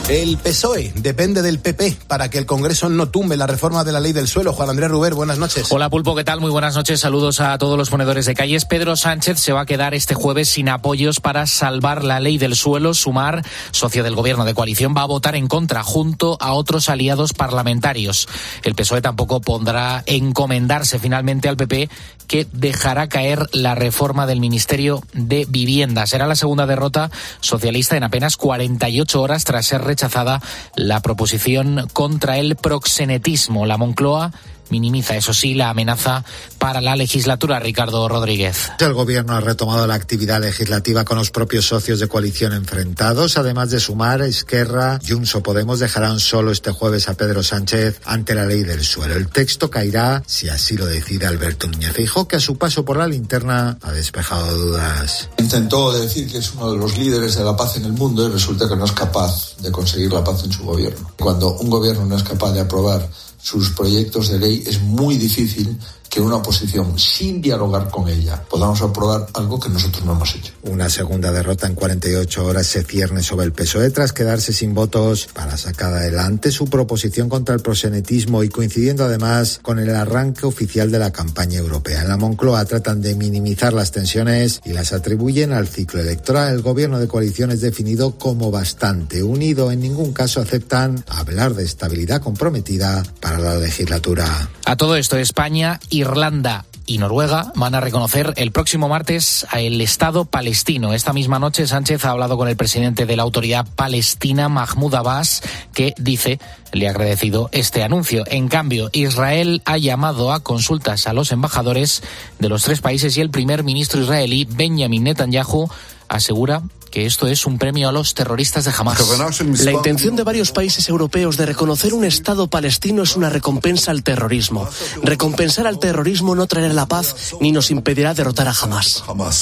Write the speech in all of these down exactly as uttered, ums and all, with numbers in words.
El P S O E depende del P P para que el Congreso no tumbe la reforma de la ley del suelo. Juan Andrés Ruber, buenas noches. Hola Pulpo, ¿qué tal? Muy buenas noches. Saludos a todos los ponedores de calles. Pedro Sánchez se va a quedar este jueves sin apoyos para salvar la ley del suelo. Sumar, socio del gobierno de coalición, va a votar en contra junto a otros aliados parlamentarios. El P S O E tampoco podrá encomendarse finalmente al P P, que dejará caer la reforma del Ministerio de Vivienda. Será la segunda derrota socialista en apenas cuarenta y ocho horas tras ser rechazada la proposición contra el proxenetismo. La Moncloa minimiza, eso sí, la amenaza para la legislatura. Ricardo Rodríguez. El gobierno ha retomado la actividad legislativa con los propios socios de coalición enfrentados. Además de Sumar, Esquerra, Junts o Podemos dejarán solo este jueves a Pedro Sánchez ante la ley del suelo. El texto caerá si así lo decide Alberto Núñez Feijóo, que a su paso por la linterna ha despejado dudas. Intentó decir que es uno de los líderes de la paz en el mundo y resulta que no es capaz de conseguir la paz en su gobierno. Cuando un gobierno no es capaz de aprobar sus proyectos de ley, es muy difícil que una oposición, sin dialogar con ella, podamos aprobar algo que nosotros no hemos hecho. Una segunda derrota en cuarenta y ocho horas se cierne sobre el P S O E tras quedarse sin votos para sacar adelante su proposición contra el proxenetismo y coincidiendo además con el arranque oficial de la campaña europea. En la Moncloa tratan de minimizar las tensiones y las atribuyen al ciclo electoral. El gobierno de coalición es definido como bastante unido. En ningún caso aceptan hablar de estabilidad comprometida para la legislatura. A todo esto, España, Irlanda y Noruega van a reconocer el próximo martes al Estado palestino. Esta misma noche Sánchez ha hablado con el presidente de la Autoridad Palestina, Mahmoud Abbas, que dice le ha agradecido este anuncio. En cambio, Israel ha llamado a consultas a los embajadores de los tres países y el primer ministro israelí, Benjamin Netanyahu, asegura que esto es un premio a los terroristas de Hamás. La intención de varios países europeos de reconocer un Estado palestino es una recompensa al terrorismo. Recompensar al terrorismo no traerá la paz ni nos impedirá derrotar a Hamás.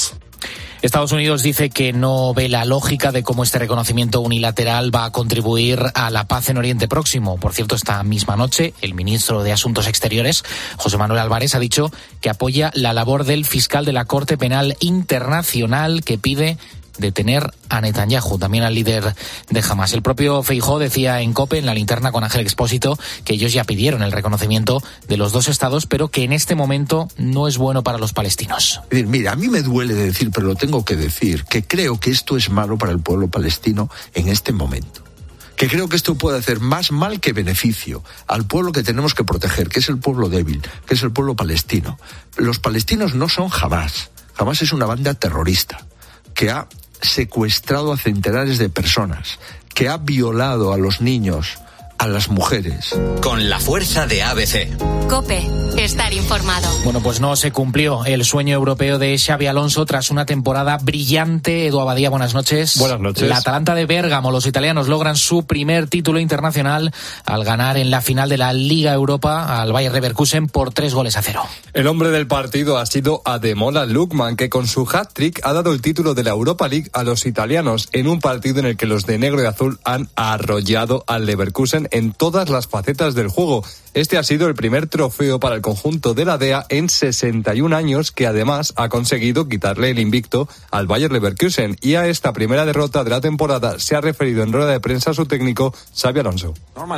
Estados Unidos dice que no ve la lógica de cómo este reconocimiento unilateral va a contribuir a la paz en Oriente Próximo. Por cierto, esta misma noche, el ministro de Asuntos Exteriores, José Manuel Álvarez, ha dicho que apoya la labor del fiscal de la Corte Penal Internacional que pide detener a Netanyahu, también al líder de Hamás. El propio Feijóo decía en COPE, en la linterna con Ángel Expósito, que ellos ya pidieron el reconocimiento de los dos estados, pero que en este momento no es bueno para los palestinos. Mira, a mí me duele decir, pero lo tengo que decir, que creo que esto es malo para el pueblo palestino en este momento. Que creo que esto puede hacer más mal que beneficio al pueblo que tenemos que proteger, que es el pueblo débil, que es el pueblo palestino. Los palestinos no son Hamás. Hamás es una banda terrorista que ha secuestrado a centenares de personas, que ha violado a los niños, a las mujeres. Con la fuerza de A B C. COPE, estar informado. Bueno, pues no se cumplió el sueño europeo de Xabi Alonso tras una temporada brillante. Edu Abadía, buenas noches. Buenas noches. La Atalanta de Bérgamo, los italianos logran su primer título internacional al ganar en la final de la Liga Europa al Bayer Leverkusen por tres goles a cero. El hombre del partido ha sido Ademola Lookman, que con su hat-trick ha dado el título de la Europa League a los italianos en un partido en el que los de negro y azul han arrollado al Leverkusen en todas las facetas del juego. Este ha sido el primer trofeo para el conjunto de la D E A en sesenta y un años, que además ha conseguido quitarle el invicto al Bayer Leverkusen. Y a esta primera derrota de la temporada se ha referido en rueda de prensa su técnico, Xabi Alonso.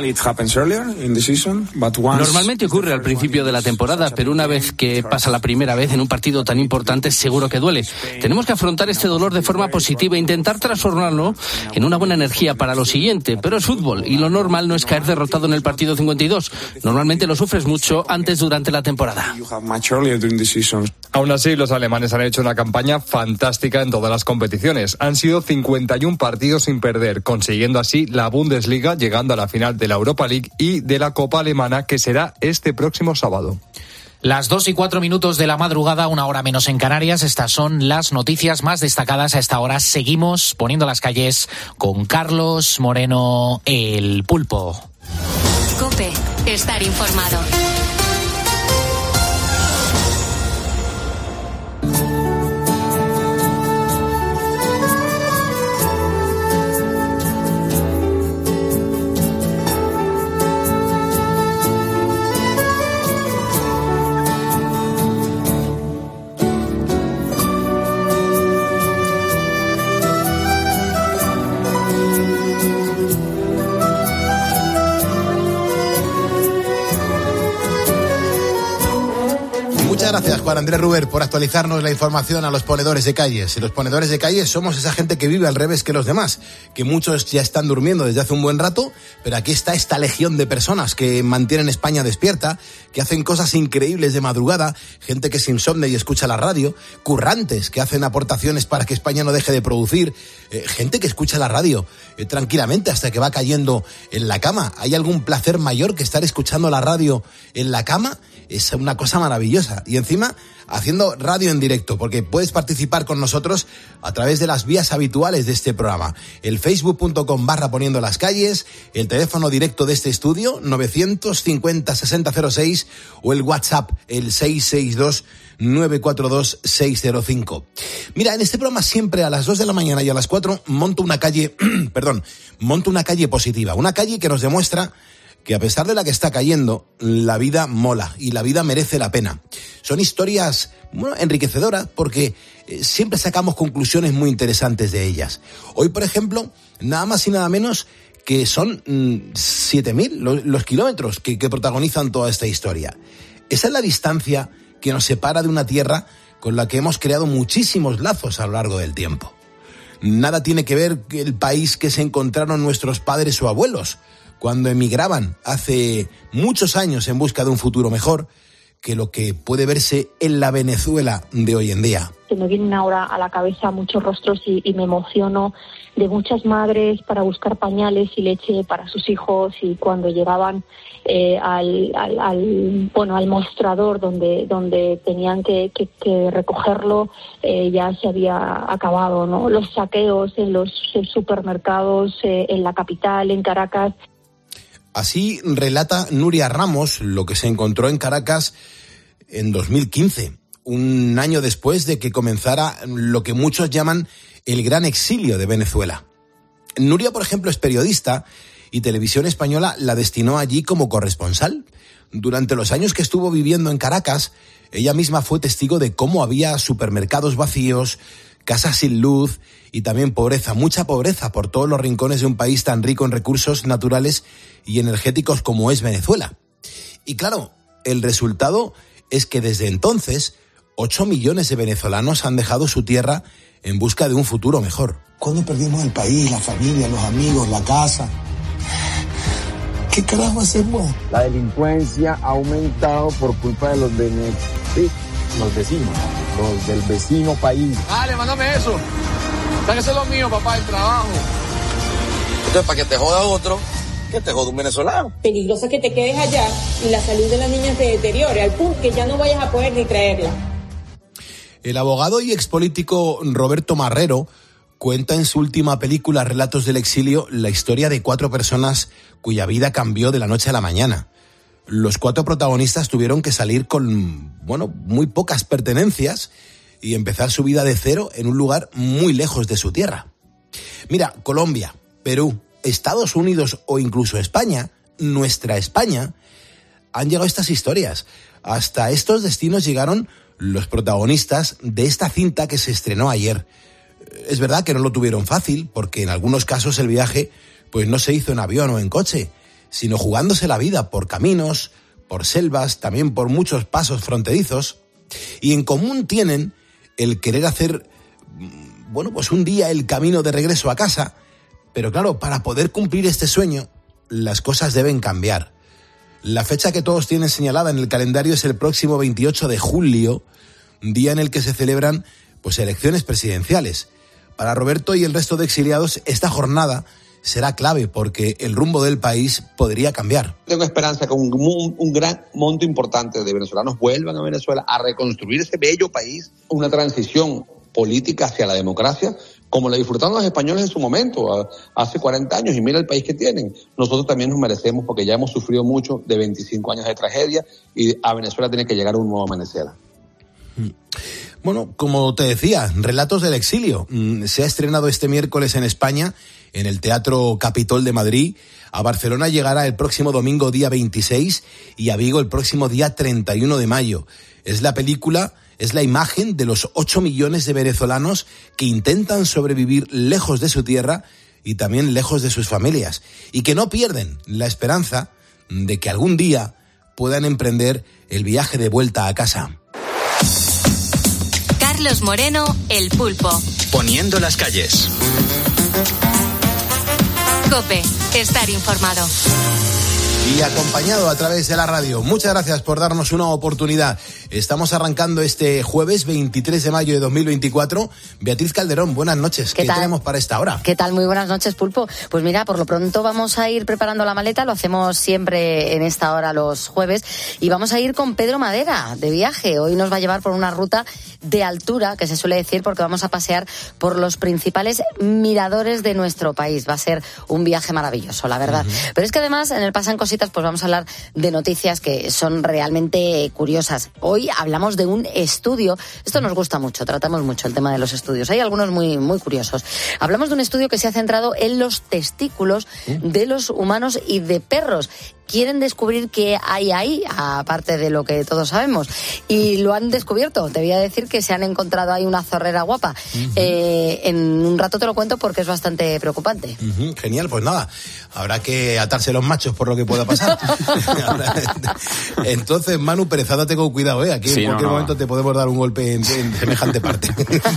Normalmente ocurre al principio de la temporada, pero una vez que pasa la primera vez en un partido tan importante, seguro que duele. Tenemos que afrontar este dolor de forma positiva e intentar transformarlo en una buena energía para lo siguiente. Pero es fútbol y lo normal no es caer derrotado en el partido cincuenta y dos. Normalmente lo sufres mucho antes durante la temporada. Aún así, los alemanes han hecho una campaña fantástica en todas las competiciones. Han sido cincuenta y un partidos sin perder, consiguiendo así la Bundesliga, llegando a la final de la Europa League y de la Copa Alemana, que será este próximo sábado. Las dos y cuatro minutos de la madrugada, una hora menos en Canarias. Estas son las noticias más destacadas a esta hora. Seguimos poniendo las calles con Carlos Moreno, el Pulpo. COPE, estar informado. Juan Andrés Ruber, por actualizarnos la información a los ponedores de calles. Y los ponedores de calles somos esa gente que vive al revés que los demás, que muchos ya están durmiendo desde hace un buen rato, pero aquí está esta legión de personas que mantienen España despierta, que hacen cosas increíbles de madrugada, gente que es insomne y escucha la radio, currantes que hacen aportaciones para que España no deje de producir, eh, gente que escucha la radio eh, tranquilamente hasta que va cayendo en la cama. ¿Hay algún placer mayor que estar escuchando la radio en la cama? Es una cosa maravillosa. Y encima, haciendo radio en directo, porque puedes participar con nosotros a través de las vías habituales de este programa. El facebook.com barra poniendo las calles, el teléfono directo de este estudio, novecientos cincuenta sesenta cero seis, o el WhatsApp, el seis seis dos nueve cuatro dos seis cero cinco. Mira, en este programa siempre a las dos de la mañana y a las cuatro monto una calle, perdón, monto una calle positiva, una calle que nos demuestra que a pesar de la que está cayendo, la vida mola y la vida merece la pena. Son historias, bueno, enriquecedoras porque eh, siempre sacamos conclusiones muy interesantes de ellas. Hoy, por ejemplo, nada más y nada menos que son mmm, siete mil los, los kilómetros que, que protagonizan toda esta historia. Esa es la distancia que nos separa de una tierra con la que hemos creado muchísimos lazos a lo largo del tiempo. Nada tiene que ver con el país que se encontraron nuestros padres o abuelos cuando emigraban hace muchos años en busca de un futuro mejor, que lo que puede verse en la Venezuela de hoy en día. Se me vienen ahora a la cabeza muchos rostros y, y me emociono de muchas madres para buscar pañales y leche para sus hijos, y cuando llegaban eh, al, al, al bueno al mostrador donde donde tenían que, que, que recogerlo, eh, ya se había acabado, ¿no? Los saqueos en los supermercados eh, en la capital, en Caracas. Así relata Nuria Ramos lo que se encontró en Caracas en dos mil quince, un año después de que comenzara lo que muchos llaman el gran exilio de Venezuela. Nuria, por ejemplo, es periodista y Televisión Española la destinó allí como corresponsal. Durante los años que estuvo viviendo en Caracas, ella misma fue testigo de cómo había supermercados vacíos, casas sin luz y también pobreza, mucha pobreza por todos los rincones de un país tan rico en recursos naturales y energéticos como es Venezuela. Y claro, el resultado es que desde entonces ocho millones de venezolanos han dejado su tierra en busca de un futuro mejor. ¿Cuándo perdimos el país, la familia, los amigos, la casa? ¿Qué carajo hacemos? La delincuencia ha aumentado por culpa de los vene... sí, los vecinos, los del vecino país. Dale, mándame eso. Dale, eso es lo mío, papá, el trabajo. Entonces, para que te joda otro, que te joda un venezolano. Peligroso que te quedes allá y la salud de la niña se deteriore al punto que ya no vayas a poder ni traerla. El abogado y expolítico Roberto Marrero cuenta en su última película Relatos del exilio la historia de cuatro personas cuya vida cambió de la noche a la mañana. Los cuatro protagonistas tuvieron que salir con, bueno, muy pocas pertenencias y empezar su vida de cero en un lugar muy lejos de su tierra. Mira, Colombia, Perú, Estados Unidos o incluso España, nuestra España, han llegado estas historias. Hasta estos destinos llegaron los protagonistas de esta cinta que se estrenó ayer. Es verdad que no lo tuvieron fácil, porque en algunos casos el viaje pues no se hizo en avión o en coche, sino jugándose la vida por caminos, por selvas, también por muchos pasos fronterizos. Y en común tienen el querer hacer, bueno, pues un día el camino de regreso a casa. Pero claro, para poder cumplir este sueño, las cosas deben cambiar. La fecha que todos tienen señalada en el calendario es el próximo veintiocho de julio, día en el que se celebran pues elecciones presidenciales. Para Roberto y el resto de exiliados, esta jornada será clave porque el rumbo del país podría cambiar. Tengo esperanza que un, un, un gran monto importante de venezolanos vuelvan a Venezuela a reconstruir ese bello país, una transición política hacia la democracia, como la disfrutaron los españoles en su momento, hace cuarenta años, y mira el país que tienen. Nosotros también nos merecemos, porque ya hemos sufrido mucho de veinticinco años de tragedia, y a Venezuela tiene que llegar un nuevo amanecer. Bueno, como te decía, Relatos del exilio. Se ha estrenado este miércoles en España, en el Teatro Capitol de Madrid. A Barcelona llegará el próximo domingo, día veintiséis, y a Vigo el próximo día treinta y uno de mayo. Es la película, es la imagen de los ocho millones de venezolanos que intentan sobrevivir lejos de su tierra y también lejos de sus familias, y que no pierden la esperanza de que algún día puedan emprender el viaje de vuelta a casa. Carlos Moreno, El Pulpo. Poniendo las calles. COPE, estar informado. Y acompañado a través de la radio. Muchas gracias por darnos una oportunidad. Estamos arrancando este jueves veintitrés de mayo de dos mil veinticuatro. Beatriz Calderón, buenas noches. ¿Qué, ¿Qué tenemos para esta hora? ¿Qué tal? Muy buenas noches, Pulpo. Pues mira, por lo pronto vamos a ir preparando la maleta. Lo hacemos siempre en esta hora los jueves. Y vamos a ir con Pedro Madera de viaje. Hoy nos va a llevar por una ruta de altura, que se suele decir, porque vamos a pasear por los principales miradores de nuestro país. Va a ser un viaje maravilloso, la verdad. Uh-huh. Pero es que además en el Pasan Cositas pues vamos a hablar de noticias que son realmente curiosas. Hoy hablamos de un estudio, esto nos gusta mucho, tratamos mucho el tema de los estudios, hay algunos muy, muy curiosos. Hablamos de un estudio que se ha centrado en los testículos de los humanos y de perros. Quieren descubrir qué hay ahí, aparte de lo que todos sabemos. Y lo han descubierto. Te voy a decir que se han encontrado ahí una zorrera guapa. Uh-huh. Eh, en un rato te lo cuento porque es bastante preocupante. Uh-huh. Genial, pues nada. Habrá que atarse los machos por lo que pueda pasar. Entonces, Manu Perezada, tengo cuidado, ¿eh? Aquí sí, en cualquier no, no. momento te podemos dar un golpe en, en semejante parte.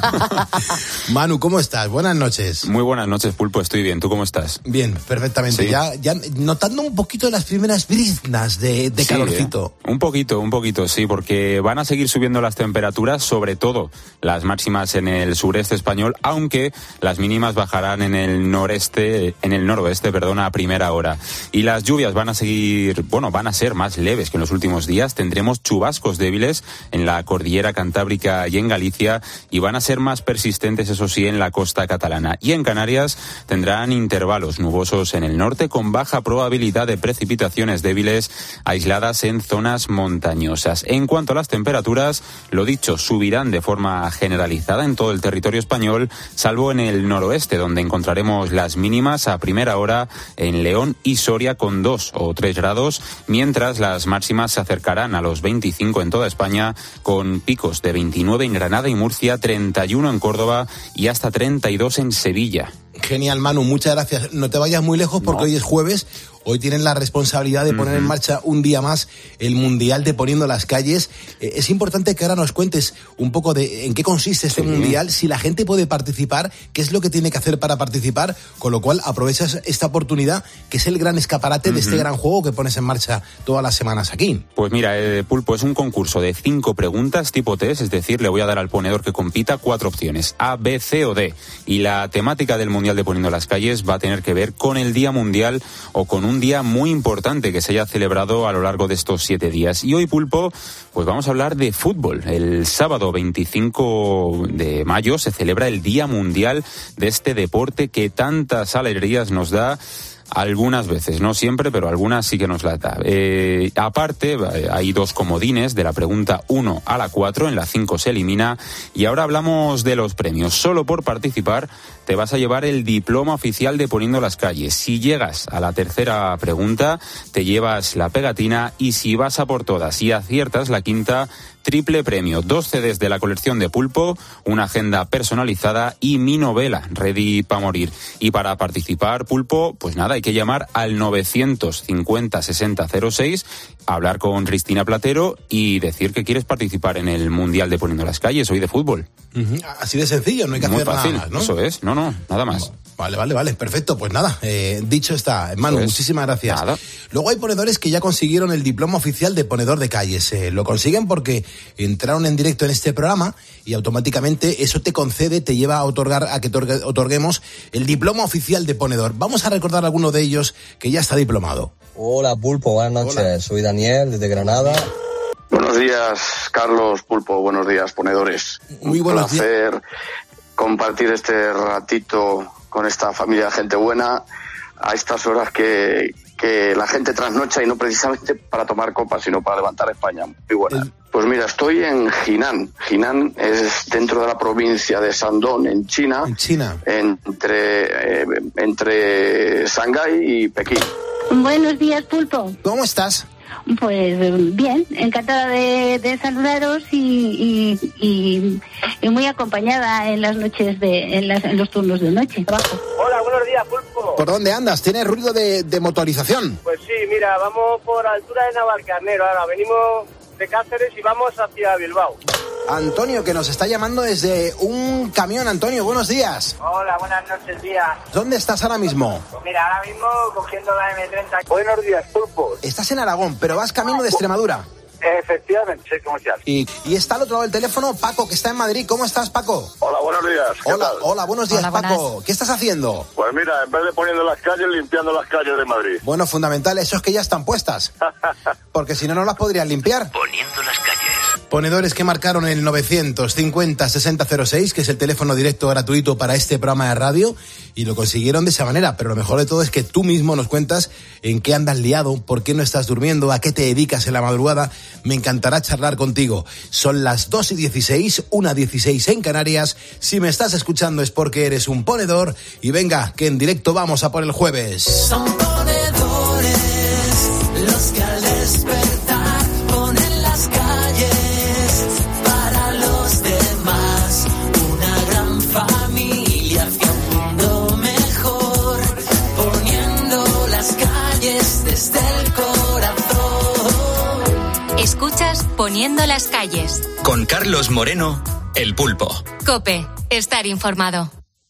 Manu, ¿cómo estás? Buenas noches. Muy buenas noches, Pulpo. Estoy bien. ¿Tú cómo estás? Bien, perfectamente. ¿Sí? Ya, ya notando un poquito de las primeras primeras briznas de, de sí, calorcito. Eh. Un poquito, un poquito, sí, porque van a seguir subiendo las temperaturas, sobre todo las máximas en el sureste español, aunque las mínimas bajarán en el noreste, en el noroeste, perdón, a primera hora. Y las lluvias van a seguir, bueno, van a ser más leves que en los últimos días. Tendremos chubascos débiles en la cordillera cantábrica y en Galicia, y van a ser más persistentes, eso sí, en la costa catalana. Y en Canarias tendrán intervalos nubosos en el norte, con baja probabilidad de precipitaciones débiles aisladas en zonas montañosas. En cuanto a las temperaturas, lo dicho, subirán de forma generalizada en todo el territorio español, salvo en el noroeste, donde encontraremos las mínimas a primera hora en León y Soria con dos o tres grados, mientras las máximas se acercarán a los veinticinco en toda España, con picos de veintinueve en Granada y Murcia, treinta y uno en Córdoba y hasta treinta y dos en Sevilla. Genial, Manu, muchas gracias. No te vayas muy lejos porque no. Hoy es jueves. Hoy tienen la responsabilidad de poner uh-huh. en marcha un día más el Mundial de Poniendo las Calles. Eh, es importante que ahora nos cuentes un poco de en qué consiste este sí. Mundial, si la gente puede participar, qué es lo que tiene que hacer para participar, con lo cual aprovechas esta oportunidad, que es el gran escaparate uh-huh. de este gran juego que pones en marcha todas las semanas aquí. Pues mira, eh, Pulpo, es un concurso de cinco preguntas tipo test, es decir, le voy a dar al ponedor que compita cuatro opciones, A, B, C o D. Y la temática del Mundial de Poniendo las Calles va a tener que ver con el Día Mundial o con un día muy importante que se haya celebrado a lo largo de estos siete días. Y hoy, Pulpo, pues vamos a hablar de fútbol. El sábado veinticinco de mayo se celebra el Día Mundial de este deporte que tantas alegrías nos da. Algunas veces, no siempre, pero algunas sí que nos la da. Eh, aparte, hay dos comodines de la pregunta uno a la cuatro, en la cinco se elimina. Y ahora hablamos de los premios. Solo por participar te vas a llevar el diploma oficial de Poniendo las Calles. Si llegas a la tercera pregunta, te llevas la pegatina, y si vas a por todas y aciertas la quinta, triple premio, dos C Ds de la colección de Pulpo, una agenda personalizada y mi novela, Ready pa' morir. Y para participar, Pulpo, pues nada, hay que llamar al novecientos cincuenta sesenta cero seis, hablar con Cristina Platero y decir que quieres participar en el Mundial de Poniendo las Calles, hoy de fútbol. Uh-huh. Así de sencillo, no hay que Muy hacer fácil, nada más, ¿no? Eso es, no, no, nada más. Vale, vale, vale, perfecto. Pues nada, eh, dicho está, Manu, pues, muchísimas gracias. Nada. Luego hay ponedores que ya consiguieron el diploma oficial de ponedor de calles. Eh, lo consiguen porque entraron en directo en este programa y automáticamente eso te concede, te lleva a otorgar, a que otorgue, otorguemos el diploma oficial de ponedor. Vamos a recordar a alguno de ellos que ya está diplomado. Hola, Pulpo, buenas noches. Hola. Soy Daniel, desde Granada. Buenos días, Carlos, Pulpo, buenos días, ponedores. Muy buenos días. Un placer compartir este ratito con esta familia de gente buena a estas horas que, que la gente trasnocha, y no precisamente para tomar copas, sino para levantar España. Muy buena. El... Pues mira, estoy en Jinan. Jinan es dentro de la provincia de Shandong, en China. En China. Entre, eh, entre Shanghái y Pekín. Buenos días, Pulpo. ¿Cómo estás? Pues bien, encantada de, de saludaros y, y, y, y muy acompañada en las noches de, en, las, en los turnos de noche. Trabajo. Hola, buenos días, Pulpo. ¿Por dónde andas? ¿Tienes ruido de, de motorización? Pues sí, mira, vamos por altura de Navalcarnero. Ahora venimos de Cáceres y vamos hacia Bilbao. Antonio, que nos está llamando desde un camión. Antonio, buenos días. Hola, buenas noches, día. ¿Dónde estás ahora mismo? Pues mira, ahora mismo cogiendo la eme treinta. Buenos días, pulpos. Estás en Aragón, pero vas camino de Extremadura. Efectivamente, soy comercial. Y, y está al otro lado del teléfono Paco, que está en Madrid. ¿Cómo estás, Paco? Hola, buenos días. ¿Qué Hola, tal? hola, buenos días, Hola, Paco. buenas. ¿Qué estás haciendo? Pues mira, en vez de poniendo las calles, limpiando las calles de Madrid. Bueno, fundamental, eso es que ya están puestas. Porque si no, no las podrían limpiar. Poniendo las calles. Ponedores que marcaron el novecientos cincuenta sesenta cero seis, que es el teléfono directo gratuito para este programa de radio, y lo consiguieron de esa manera. Pero lo mejor de todo es que tú mismo nos cuentas en qué andas liado, por qué no estás durmiendo, a qué te dedicas en la madrugada. Me encantará charlar contigo. Son las dos y dieciséis, una dieciséis en Canarias. Si me estás escuchando es porque eres un ponedor. Y venga, que en directo vamos a por el jueves. Son ponedores los que al despertar ponen las calles para los demás. Una gran familia hacia un mundo mejor, poniendo las calles desde el corazón. Escuchas Poniendo las calles. Con Carlos Moreno, El Pulpo. COPE, estar informado.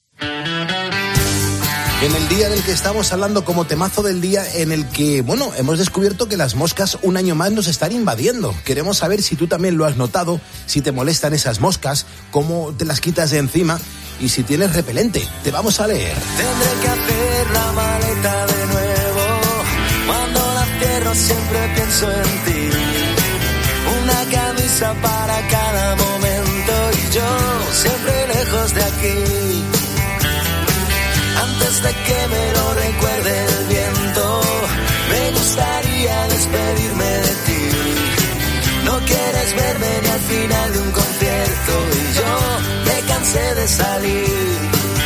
En el día del que estamos hablando como temazo del día, en el que, bueno, hemos descubierto que las moscas un año más nos están invadiendo. Queremos saber si tú también lo has notado, si te molestan esas moscas, cómo te las quitas de encima y si tienes repelente. Te vamos a leer. Tendré que hacer la maleta de nuevo. Cuando la cierro siempre pienso en ti. Una camisa para cada momento y yo siempre lejos de aquí. Antes de que me lo recuerde el viento, me gustaría despedirme de ti. No quieres verme ni al final de un concierto y yo me cansé de salir.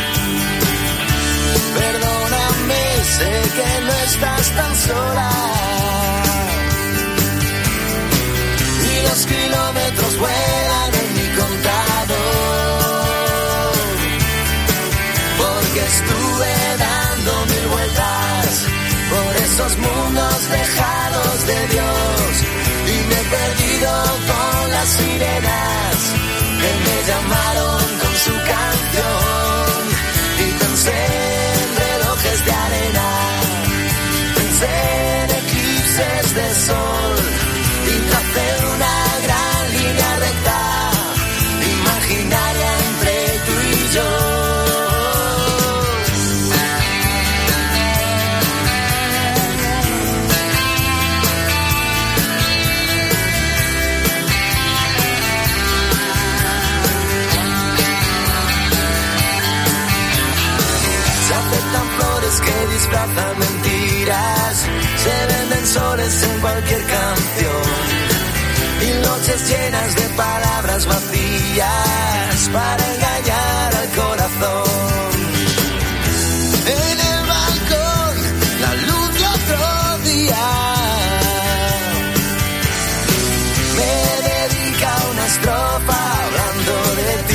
Perdóname, sé que no estás tan sola y los kilómetros vuelan en mi contador, porque estuve dando mil vueltas por esos mundos lejanos de Dios y me he perdido con las sirenas que me llamaron con su canción y pensé en relojes de arena, pensé en eclipses de sol y tracé una gran línea recta imaginaria entre tú y yo. Que disfrazan mentiras, se venden soles en cualquier canción y noches llenas de palabras vacías para engañar al corazón. En el balcón, la luz de otro día me dedica una estrofa hablando de ti.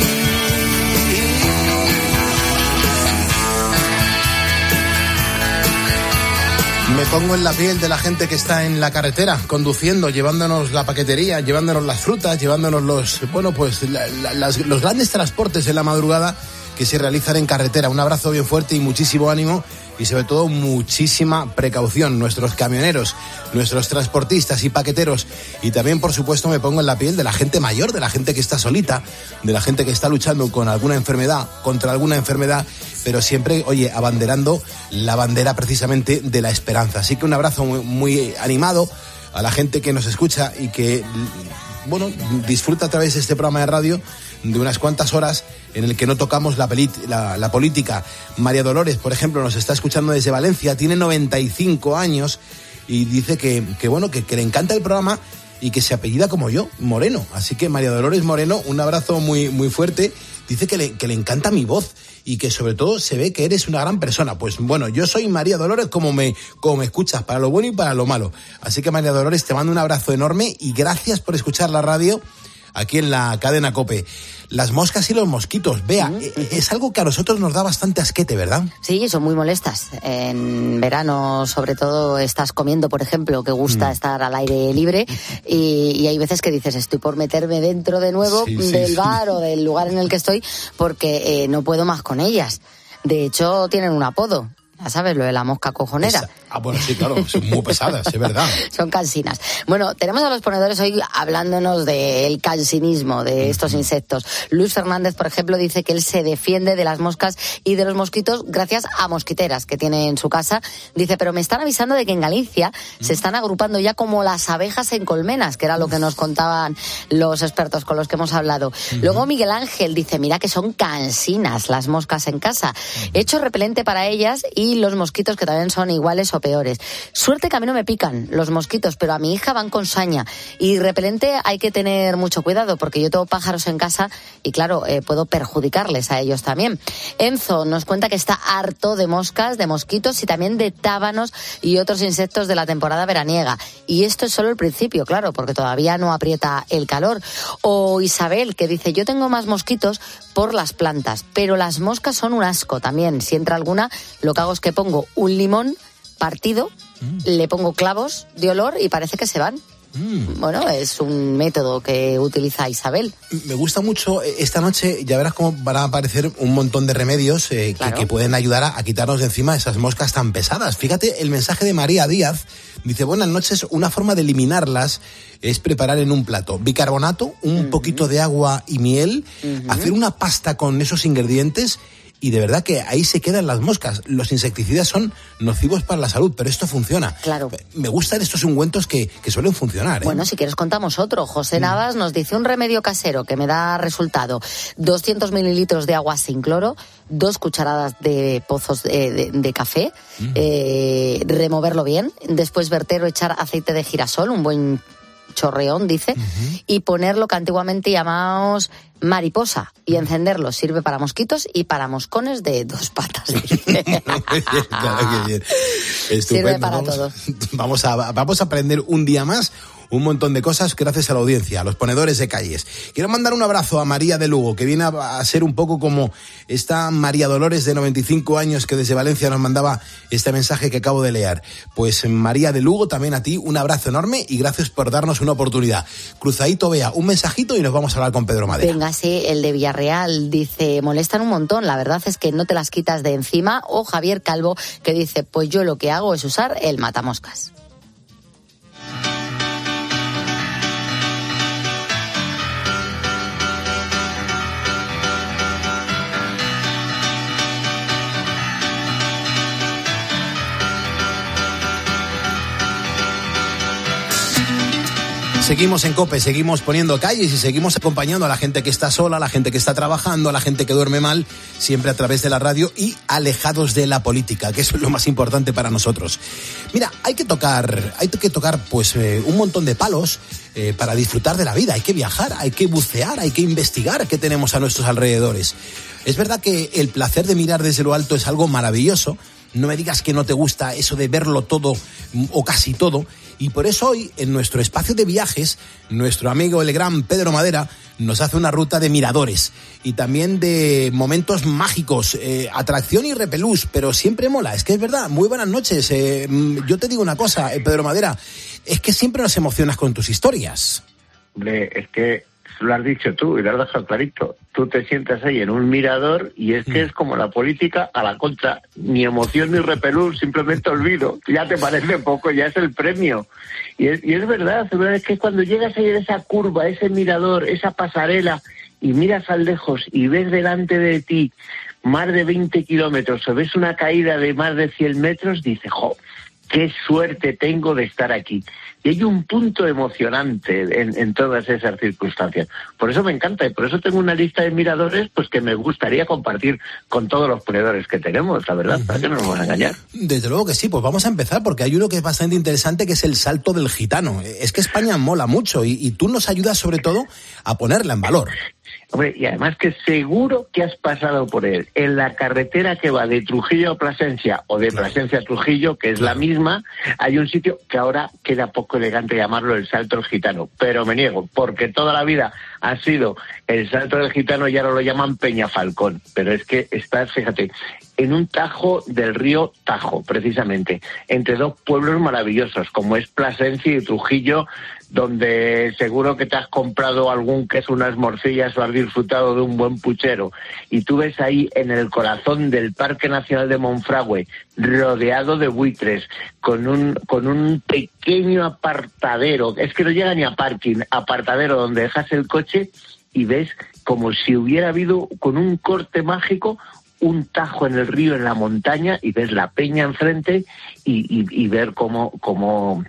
Me pongo en la piel de la gente que está en la carretera, conduciendo, llevándonos la paquetería, llevándonos las frutas, llevándonos los, bueno, pues la, la, las, los grandes transportes en la madrugada que se realizan en carretera. Un abrazo bien fuerte y muchísimo ánimo y sobre todo muchísima precaución. Nuestros camioneros, nuestros transportistas y paqueteros. Y también, por supuesto, me pongo en la piel de la gente mayor, de la gente que está solita, de la gente que está luchando con alguna enfermedad, contra alguna enfermedad, pero siempre, oye, abanderando la bandera precisamente de la esperanza. Así que un abrazo muy, muy animado a la gente que nos escucha y que, bueno, disfruta a través de este programa de radio de unas cuantas horas en el que no tocamos la, pelit- la, la política. María Dolores, por ejemplo, nos está escuchando desde Valencia, tiene noventa y cinco años y dice que, que bueno, que, que le encanta el programa y que se apellida como yo, Moreno. Así que María Dolores Moreno, un abrazo muy, muy fuerte. Dice que le, que le encanta mi voz y que sobre todo se ve que eres una gran persona. Pues bueno, yo soy María Dolores como me, como me escuchas, para lo bueno y para lo malo. Así que María Dolores, te mando un abrazo enorme y gracias por escuchar la radio aquí en la cadena COPE. Las moscas y los mosquitos, vea, mm. es algo que a nosotros nos da bastante asquete, ¿verdad? Sí, son muy molestas. En verano, sobre todo, estás comiendo, por ejemplo, que gusta mm. estar al aire libre y, y hay veces que dices, estoy por meterme dentro de nuevo sí, del sí, bar sí. o del lugar en el que estoy porque eh, no puedo más con ellas. De hecho, tienen un apodo. Ya sabes, lo de la mosca cojonera. Esa. Ah, bueno, sí, claro, son muy pesadas, es verdad. Son cansinas. Bueno, tenemos a los ponedores hoy hablándonos del cansinismo de estos insectos. Luis Fernández, por ejemplo, dice que él se defiende de las moscas y de los mosquitos gracias a mosquiteras que tiene en su casa. Dice, pero me están avisando de que en Galicia mm. se están agrupando ya como las abejas en colmenas, que era lo que nos contaban los expertos con los que hemos hablado. Mm. Luego Miguel Ángel dice, mira que son cansinas las moscas en casa. He hecho repelente para ellas y los mosquitos que también son iguales o peores. Suerte que a mí no me pican los mosquitos, pero a mi hija van con saña. Y repelente hay que tener mucho cuidado porque yo tengo pájaros en casa y claro, eh, puedo perjudicarles a ellos también. Enzo nos cuenta que está harto de moscas, de mosquitos y también de tábanos y otros insectos de la temporada veraniega. Y esto es solo el principio, claro, porque todavía no aprieta el calor. O Isabel, que dice, yo tengo más mosquitos por las plantas, pero las moscas son un asco también. Si entra alguna, lo que hago es que pongo un limón partido, mm. le pongo clavos de olor y parece que se van. Mm. Bueno, es un método que utiliza Isabel. Me gusta mucho esta noche, ya verás cómo van a aparecer un montón de remedios eh, claro. que, que pueden ayudar a, a quitarnos de encima esas moscas tan pesadas. Fíjate el mensaje de María Díaz, dice, buenas noches, una forma de eliminarlas es preparar en un plato bicarbonato, un uh-huh. poquito de agua y miel, uh-huh. hacer una pasta con esos ingredientes. Y de verdad que ahí se quedan las moscas. Los insecticidas son nocivos para la salud, pero esto funciona. Claro. Me gustan estos ungüentos que, que suelen funcionar, ¿eh? Bueno, si quieres contamos otro. José Navas mm. nos dice un remedio casero que me da resultado. doscientos mililitros de agua sin cloro, dos cucharadas de pozos de, de, de café, mm. eh, removerlo bien, después verter o echar aceite de girasol, un buen chorreón, dice, uh-huh. y poner lo que antiguamente llamamos mariposa y encenderlo. Sirve para mosquitos y para moscones de dos patas. Claro que bien. Sirve para vamos, todo. Vamos a, vamos a aprender un día más un montón de cosas gracias a la audiencia, a los ponedores de calles. Quiero mandar un abrazo a María de Lugo, que viene a ser un poco como esta María Dolores de noventa y cinco años que desde Valencia nos mandaba este mensaje que acabo de leer. Pues María de Lugo, también a ti un abrazo enorme y gracias por darnos una oportunidad. Cruzadito, vea, un mensajito y nos vamos a hablar con Pedro Madera. Venga, sí, el de Villarreal dice, molestan un montón, la verdad es que no te las quitas de encima. O Javier Calvo, que dice, pues yo lo que hago es usar el matamoscas. Seguimos en COPE, seguimos poniendo calles y seguimos acompañando a la gente que está sola, a la gente que está trabajando, a la gente que duerme mal, siempre a través de la radio y alejados de la política, que eso es lo más importante para nosotros. Mira, hay que tocar, hay que tocar pues eh, un montón de palos eh, para disfrutar de la vida. Hay que viajar, hay que bucear, hay que investigar qué tenemos a nuestros alrededores. Es verdad que el placer de mirar desde lo alto es algo maravilloso. No me digas que no te gusta eso de verlo todo o casi todo. Y por eso hoy, en nuestro espacio de viajes, nuestro amigo el gran Pedro Madera nos hace una ruta de miradores y también de momentos mágicos, eh, atracción y repelús, pero siempre mola. Es que es verdad. Muy buenas noches. Eh, yo te digo una cosa, eh, Pedro Madera, es que siempre nos emocionas con tus historias. Hombre, es que lo has dicho tú y lo has dejado clarito. Tú te sientas ahí en un mirador y es que mm. es como la política a la contra. Ni emoción ni repelús, simplemente olvido. Ya te parece poco, ya es el premio. Y es, y es verdad, es verdad, es que cuando llegas ahí en esa curva, ese mirador, esa pasarela, y miras al lejos y ves delante de ti más de veinte kilómetros o ves una caída de más de cien metros, dices, jo, qué suerte tengo de estar aquí. Y hay un punto emocionante en, en todas esas circunstancias. Por eso me encanta y por eso tengo una lista de miradores pues que me gustaría compartir con todos los ponedores que tenemos, la verdad, uh-huh. para que no nos vamos a engañar. Desde luego que sí, pues vamos a empezar porque hay uno que es bastante interesante que es el salto del gitano. Es que España mola mucho y, y tú nos ayudas sobre todo a ponerla en valor. Hombre, y además que seguro que has pasado por él. En la carretera que va de Trujillo a Plasencia o de Plasencia a Trujillo, que es la misma, hay un sitio que ahora queda poco elegante llamarlo el Salto del Gitano. Pero me niego, porque toda la vida ha sido el Salto del Gitano y ahora lo llaman Peñafalcón. Pero es que está, fíjate, en un tajo del río Tajo, precisamente, entre dos pueblos maravillosos, como es Plasencia y Trujillo, donde seguro que te has comprado algún queso, unas morcillas o has disfrutado de un buen puchero. Y tú ves ahí en el corazón del Parque Nacional de Monfragüe, rodeado de buitres, con un con un pequeño apartadero, es que no llega ni a parking, apartadero donde dejas el coche y ves como si hubiera habido con un corte mágico un tajo en el río, en la montaña, y ves la peña enfrente y, y, y ver cómo... cómo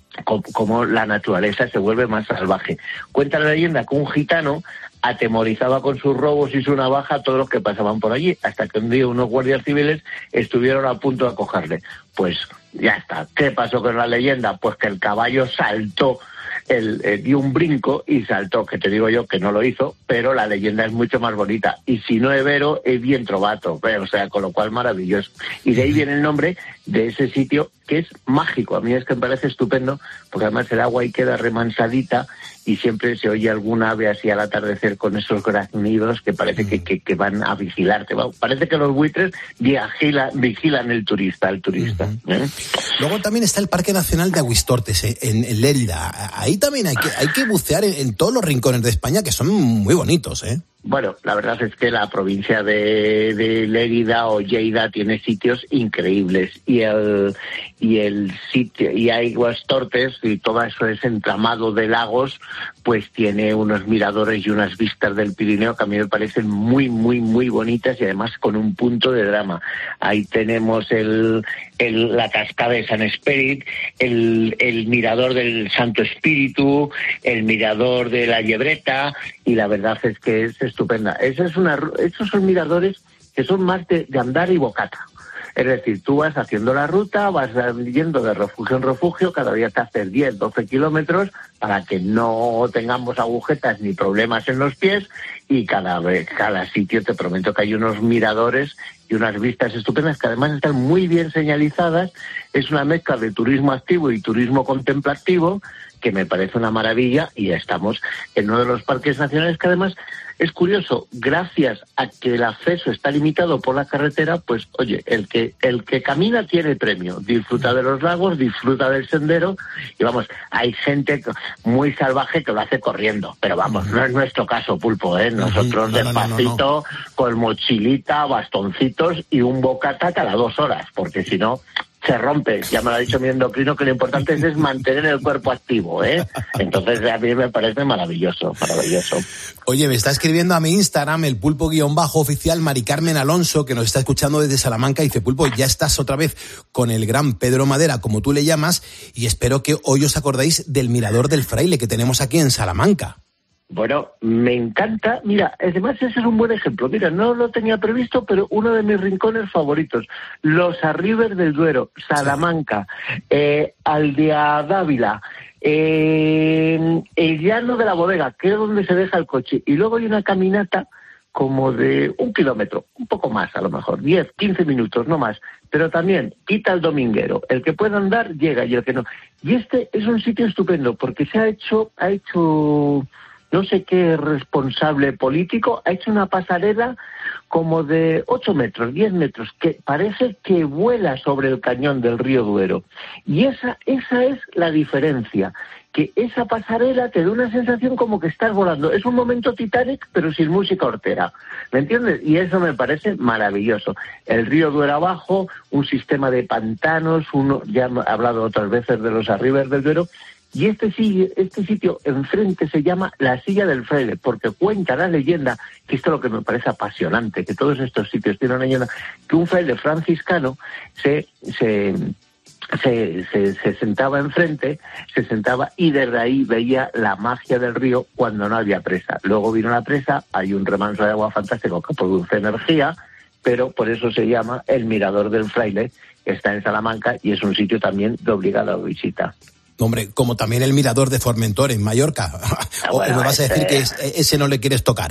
como la naturaleza se vuelve más salvaje. Cuenta la leyenda que un gitano atemorizaba con sus robos y su navaja a todos los que pasaban por allí, hasta que un día unos guardias civiles estuvieron a punto de acogerle. Pues ya está. ¿Qué pasó con la leyenda? Pues que el caballo saltó, el, eh, dio un brinco y saltó, que te digo yo que no lo hizo, pero la leyenda es mucho más bonita. Y si no es vero, es bien trovato, ¿eh? O sea, con lo cual maravilloso. Y de ahí viene el nombre de ese sitio, que es mágico. A mí es que me parece estupendo, porque además el agua ahí queda remansadita y siempre se oye algún ave así al atardecer con esos graznidos que parece que, que, que van a vigilarte. Parece que los buitres vigila, vigilan el turista, al turista. ¿eh? Luego también está el Parque Nacional de Aguistortes, ¿eh? en, en Lérida. Ahí también hay que, hay que bucear en, en todos los rincones de España, que son muy bonitos, ¿eh? Bueno, la verdad es que la provincia de, de Lérida o Lleida tiene sitios increíbles y el y el sitio y Aguastortes y todo eso es entramado de lagos, pues tiene unos miradores y unas vistas del Pirineo que a mí me parecen muy muy muy bonitas y además con un punto de drama. Ahí tenemos el, el la cascada de San Espíritu, el el mirador del Santo Espíritu, el mirador de la Llebreta, y la verdad es que es estupenda. Esa es una, esos son miradores que son más de, de andar y bocata. Es decir, tú vas haciendo la ruta, vas yendo de refugio en refugio, cada día te haces diez, doce kilómetros para que no tengamos agujetas ni problemas en los pies, y cada vez, cada sitio te prometo que hay unos miradores y unas vistas estupendas que además están muy bien señalizadas. Es una mezcla de turismo activo y turismo contemplativo que me parece una maravilla, y estamos en uno de los parques nacionales que además es curioso, gracias a que el acceso está limitado por la carretera, pues oye, el que el que camina tiene premio, disfruta de los lagos, disfruta del sendero, y vamos, hay gente muy salvaje que lo hace corriendo, pero vamos, no es nuestro caso, Pulpo, ¿eh? Nosotros no, no, despacito, no, no, no. con mochilita, bastoncitos y un bocata cada dos horas, porque si no se rompe. Ya me lo ha dicho mi endocrino que lo importante es, es mantener el cuerpo activo, ¿eh? Entonces a mí me parece maravilloso, maravilloso. Oye, me está escribiendo a mi Instagram el pulpo guión bajo oficial Mari Carmen Alonso, que nos está escuchando desde Salamanca, y dice: Pulpo, ya estás otra vez con el gran Pedro Madera, como tú le llamas, y espero que hoy os acordáis del Mirador del Fraile que tenemos aquí en Salamanca. Bueno, me encanta. Mira, además ese es un buen ejemplo. Mira, no lo tenía previsto, pero uno de mis rincones favoritos, los Arribes del Duero, Salamanca, sí. eh, Aldea Dávila, eh, el Llano de la Bodega, que es donde se deja el coche, y luego hay una caminata como de un kilómetro, un poco más a lo mejor, diez, quince minutos, no más, pero también quita el dominguero, el que pueda andar llega y el que no. Y este es un sitio estupendo porque se ha hecho, ha hecho... no sé qué responsable político, ha hecho una pasarela como de ocho metros, diez metros, que parece que vuela sobre el cañón del río Duero. Y esa, esa es la diferencia, que esa pasarela te da una sensación como que estás volando. Es un momento Titanic, pero sin música hortera, ¿me entiendes? Y eso me parece maravilloso. El río Duero abajo, un sistema de pantanos, uno, ya he hablado otras veces de los Arribes del Duero. Y este, este sitio enfrente se llama La Silla del Fraile, porque cuenta la leyenda, que esto es lo que me parece apasionante, que todos estos sitios tienen una leyenda, que un fraile franciscano se, se, se, se, se sentaba enfrente, se sentaba y desde ahí veía la magia del río cuando no había presa. Luego vino la presa, hay un remanso de agua fantástico que produce energía, pero por eso se llama el Mirador del Fraile, que está en Salamanca y es un sitio también de obligada visita. Hombre, como también el Mirador de Formentor en Mallorca. ¿O bueno, me vas a decir ese... que es, ese no le quieres tocar?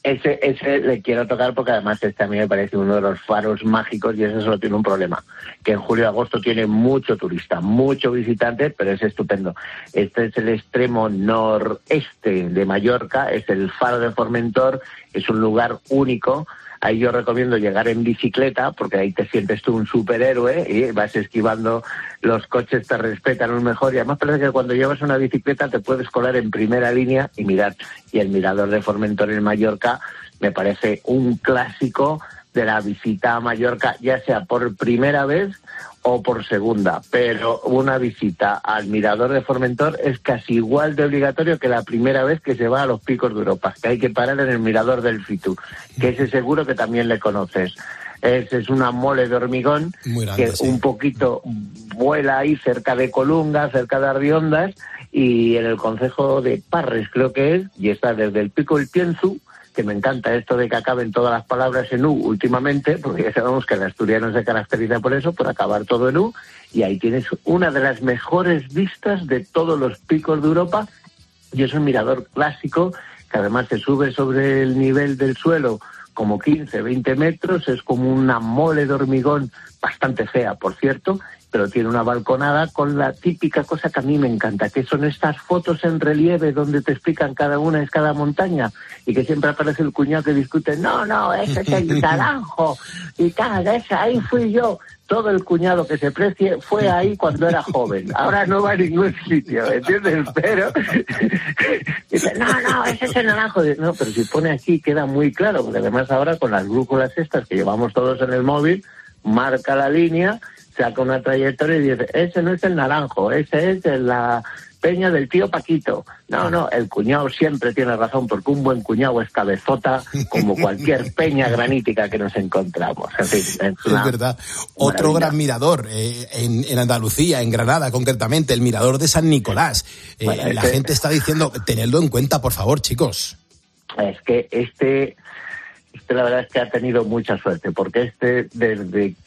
ese, ese le quiero tocar porque además este a mí me parece uno de los faros mágicos y ese solo tiene un problema, que en julio y agosto tiene mucho turista, mucho visitante, pero es estupendo. Este es el extremo noreste de Mallorca, es el faro de Formentor, es un lugar único. Ahí yo recomiendo llegar en bicicleta, porque ahí te sientes tú un superhéroe y vas esquivando, los coches te respetan un mejor, y además parece que cuando llevas una bicicleta te puedes colar en primera línea y mirar. Y el mirador de Formentor en Mallorca me parece un clásico de la visita a Mallorca, ya sea por primera vez o por segunda, pero una visita al mirador de Formentor es casi igual de obligatorio que la primera vez que se va a los Picos de Europa, que hay que parar en el mirador del Fitu, que ese seguro que también le conoces. Es, es una mole de hormigón grande, que sí. Un poquito vuela ahí cerca de Colunga, cerca de Arriondas, y en el concejo de Parres creo que es, y está desde el Pico del Pienzu, que me encanta esto de que acaben todas las palabras en U últimamente, porque ya sabemos que el asturiano se caracteriza por eso, por acabar todo en U, y ahí tienes una de las mejores vistas de todos los picos de Europa, y es un mirador clásico, que además se sube sobre el nivel del suelo como quince, veinte metros, es como una mole de hormigón, bastante fea, por cierto, pero tiene una balconada con la típica cosa que a mí me encanta, que son estas fotos en relieve donde te explican cada una es cada montaña, y que siempre aparece el cuñado que discute, no, no, ese es el Naranjo, y tal, ese, ahí fui yo. Todo el cuñado que se precie fue ahí cuando era joven. Ahora no va a ningún sitio, ¿entiendes? Pero dice, no, no, ese es el Naranjo. No, pero si pone aquí queda muy claro, porque además ahora con las brújulas estas que llevamos todos en el móvil, marca la línea, saca una trayectoria y dice, ese no es el Naranjo, ese es de la Peña del tío Paquito. No, no, el cuñado siempre tiene razón, porque un buen cuñado es cabezota como cualquier peña granítica que nos encontramos. En fin, es, es verdad. Otro maravilla. Gran mirador eh, en, en Andalucía, en Granada concretamente, el mirador de San Nicolás. Eh, bueno, la este, gente está diciendo, tenedlo en cuenta, por favor, chicos. Es que este... Este la verdad es que ha tenido mucha suerte, porque este, desde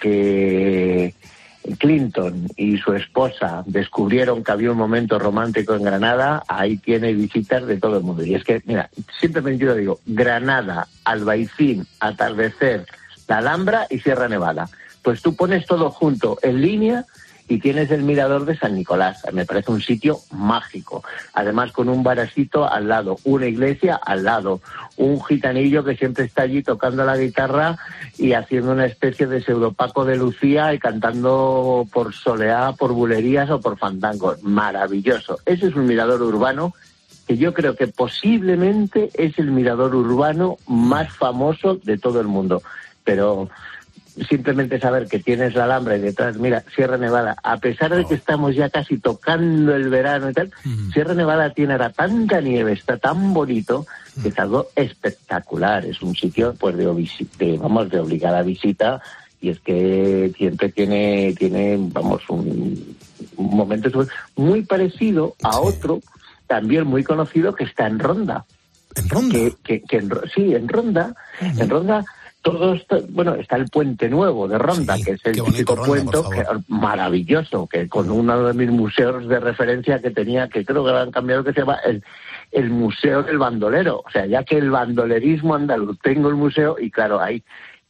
que Clinton y su esposa descubrieron que había un momento romántico en Granada, ahí tiene visitas de todo el mundo. Y es que, mira, simplemente yo digo, Granada, Albaicín, Atardecer, La Alhambra y Sierra Nevada. Pues tú pones todo junto en línea y tienes el mirador de San Nicolás. Me parece un sitio mágico. Además, con un baracito al lado, una iglesia al lado, un gitanillo que siempre está allí tocando la guitarra y haciendo una especie de pseudopaco de Lucía y cantando por soleá, por bulerías o por fandangos. Maravilloso. Ese es un mirador urbano que yo creo que posiblemente es el mirador urbano más famoso de todo el mundo. Pero simplemente saber que tienes la Alhambra y detrás, mira, Sierra Nevada, a pesar de que estamos ya casi tocando el verano y tal, uh-huh. Sierra Nevada tiene ahora tanta nieve, está tan bonito, uh-huh. que es algo espectacular. Es un sitio, pues, de, de, vamos, de obligada visita, y es que siempre tiene, tiene vamos, un, un momento muy parecido a sí. otro, también muy conocido, que está en Ronda. ¿En Ronda? Que, que, que en, sí, en Ronda, uh-huh. en Ronda, todo esto, bueno, está el Puente Nuevo de Ronda, sí, que es el típico puente que, maravilloso, que con uno de mis museos de referencia que tenía, que creo que lo han cambiado, que se llama el, el Museo del Bandolero. O sea, ya que el bandolerismo andaluz, tengo el museo, y claro, ahí,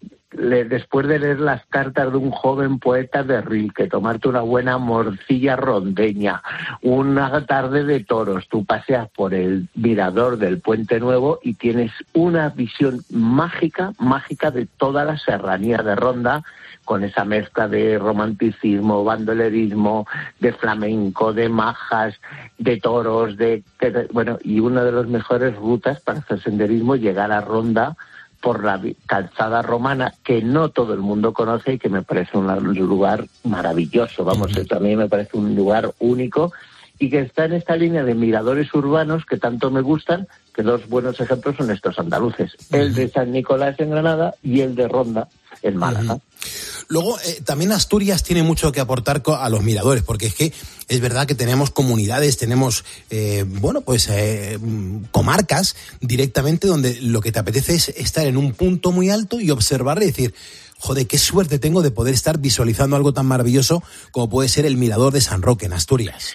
le, después de leer las cartas de un joven poeta de Rilke, tomarte una buena morcilla rondeña, una tarde de toros, tú paseas por el mirador del Puente Nuevo y tienes una visión mágica, mágica de toda la serranía de Ronda, con esa mezcla de romanticismo, bandolerismo, de flamenco, de majas, de toros, de, de bueno, y una de las mejores rutas para hacer senderismo, llegar a Ronda por la calzada romana, que no todo el mundo conoce y que me parece un lugar maravilloso. Vamos, uh-huh. también me parece un lugar único y que está en esta línea de miradores urbanos que tanto me gustan, que dos buenos ejemplos son estos andaluces, uh-huh. el de San Nicolás en Granada y el de Ronda en Málaga. Uh-huh. Luego, eh, también Asturias tiene mucho que aportar a los miradores, porque es que es verdad que tenemos comunidades, tenemos, eh, bueno, pues eh, comarcas directamente donde lo que te apetece es estar en un punto muy alto y observar y decir, joder, qué suerte tengo de poder estar visualizando algo tan maravilloso como puede ser el mirador de San Roque en Asturias.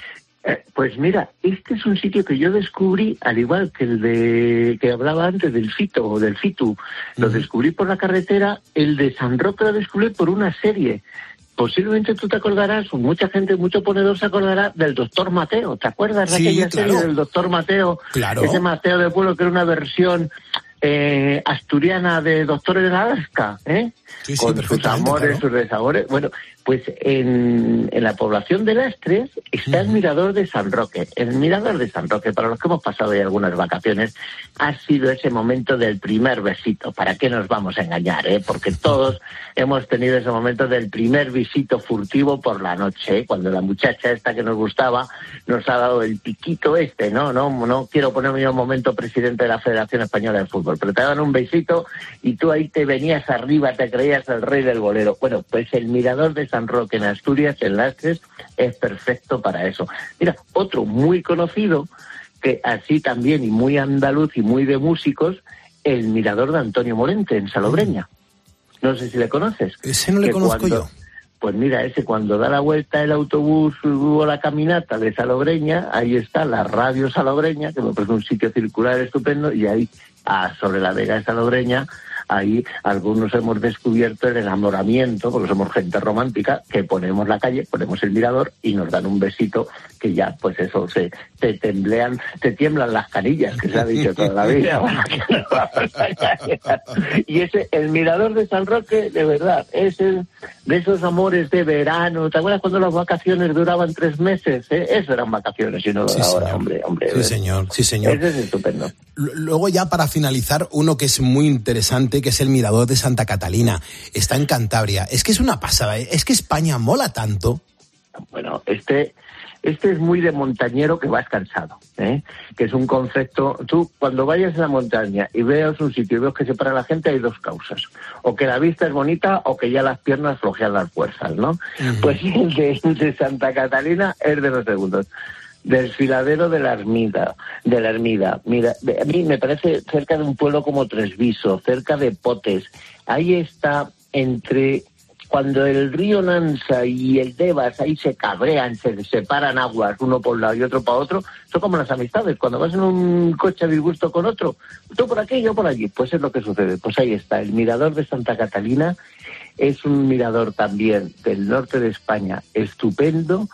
Eh, pues mira, este es un sitio que yo descubrí, al igual que el de que hablaba antes del Fito o del Fitu, lo uh-huh. descubrí por la carretera. El de San Roque lo descubrí por una serie. Posiblemente tú te acordarás, mucha gente, mucho ponedor se acordará del Doctor Mateo. ¿Te acuerdas de sí, aquella claro. serie del Doctor Mateo? Claro. Ese Mateo del pueblo que era una versión eh, asturiana de Doctor en Alaska, ¿eh? Sí, sí, con sus amores, claro. sus desabores. Bueno, pues en, en la población de Lastres está el Mirador de San Roque. El Mirador de San Roque, para los que hemos pasado ya algunas vacaciones, ha sido ese momento del primer besito. ¿Para qué nos vamos a engañar, eh? Porque todos hemos tenido ese momento del primer besito furtivo por la noche, ¿eh? Cuando la muchacha esta que nos gustaba nos ha dado el piquito este, ¿no? No, no quiero ponerme yo un momento presidente de la Federación Española de Fútbol, pero te daban un besito y tú ahí te venías arriba, te creías el rey del bolero. Bueno, pues el Mirador de San Roque en Asturias, en Lastres, es perfecto para eso. Mira, otro muy conocido, que así también y muy andaluz y muy de músicos, el Mirador de Antonio Morente en Salobreña. No sé si le conoces. Ese no le que conozco cuando, yo. Pues mira, ese cuando da la vuelta el autobús o la caminata de Salobreña, ahí está la Radio Salobreña, que me parece un sitio circular estupendo, y ahí, ah, sobre la vega de Salobreña, ahí algunos hemos descubierto el enamoramiento, porque somos gente romántica, que ponemos la calle, ponemos el mirador y nos dan un besito que ya, pues eso, se te temblean, te tiemblan las canillas, que se ha dicho toda la vida. Y ese, el Mirador de San Roque, de verdad, es el, de esos amores de verano. ¿Te acuerdas cuando las vacaciones duraban tres meses? ¿Eh? Eso eran vacaciones y no sí, ahora, señor. hombre, hombre. Sí, señor, sí, señor. Ese es estupendo. Luego ya para finalizar, uno que es muy interesante, que es el Mirador de Santa Catalina. Está en Cantabria. Es que es una pasada, ¿eh? Es que España mola tanto. Bueno, este... Este es muy de montañero que vas cansado, ¿eh? Que es un concepto... Tú, cuando vayas a la montaña y veas un sitio y ves que se para la gente, hay dos causas. O que la vista es bonita o que ya las piernas flojean las fuerzas, ¿no? Uh-huh. Pues el de, de Santa Catalina es de los segundos. Desfiladero de la Ermida, de la Ermida. Mira, a mí me parece cerca de un pueblo como Tresviso, cerca de Potes. Ahí está entre... Cuando el río Nansa y el Debas ahí se cabrean, se separan aguas uno por un lado y otro para otro, son como las amistades. Cuando vas en un coche a disgusto con otro, tú por aquí, yo por allí, pues es lo que sucede. Pues ahí está, el Mirador de Santa Catalina es un mirador también del norte de España, estupendo,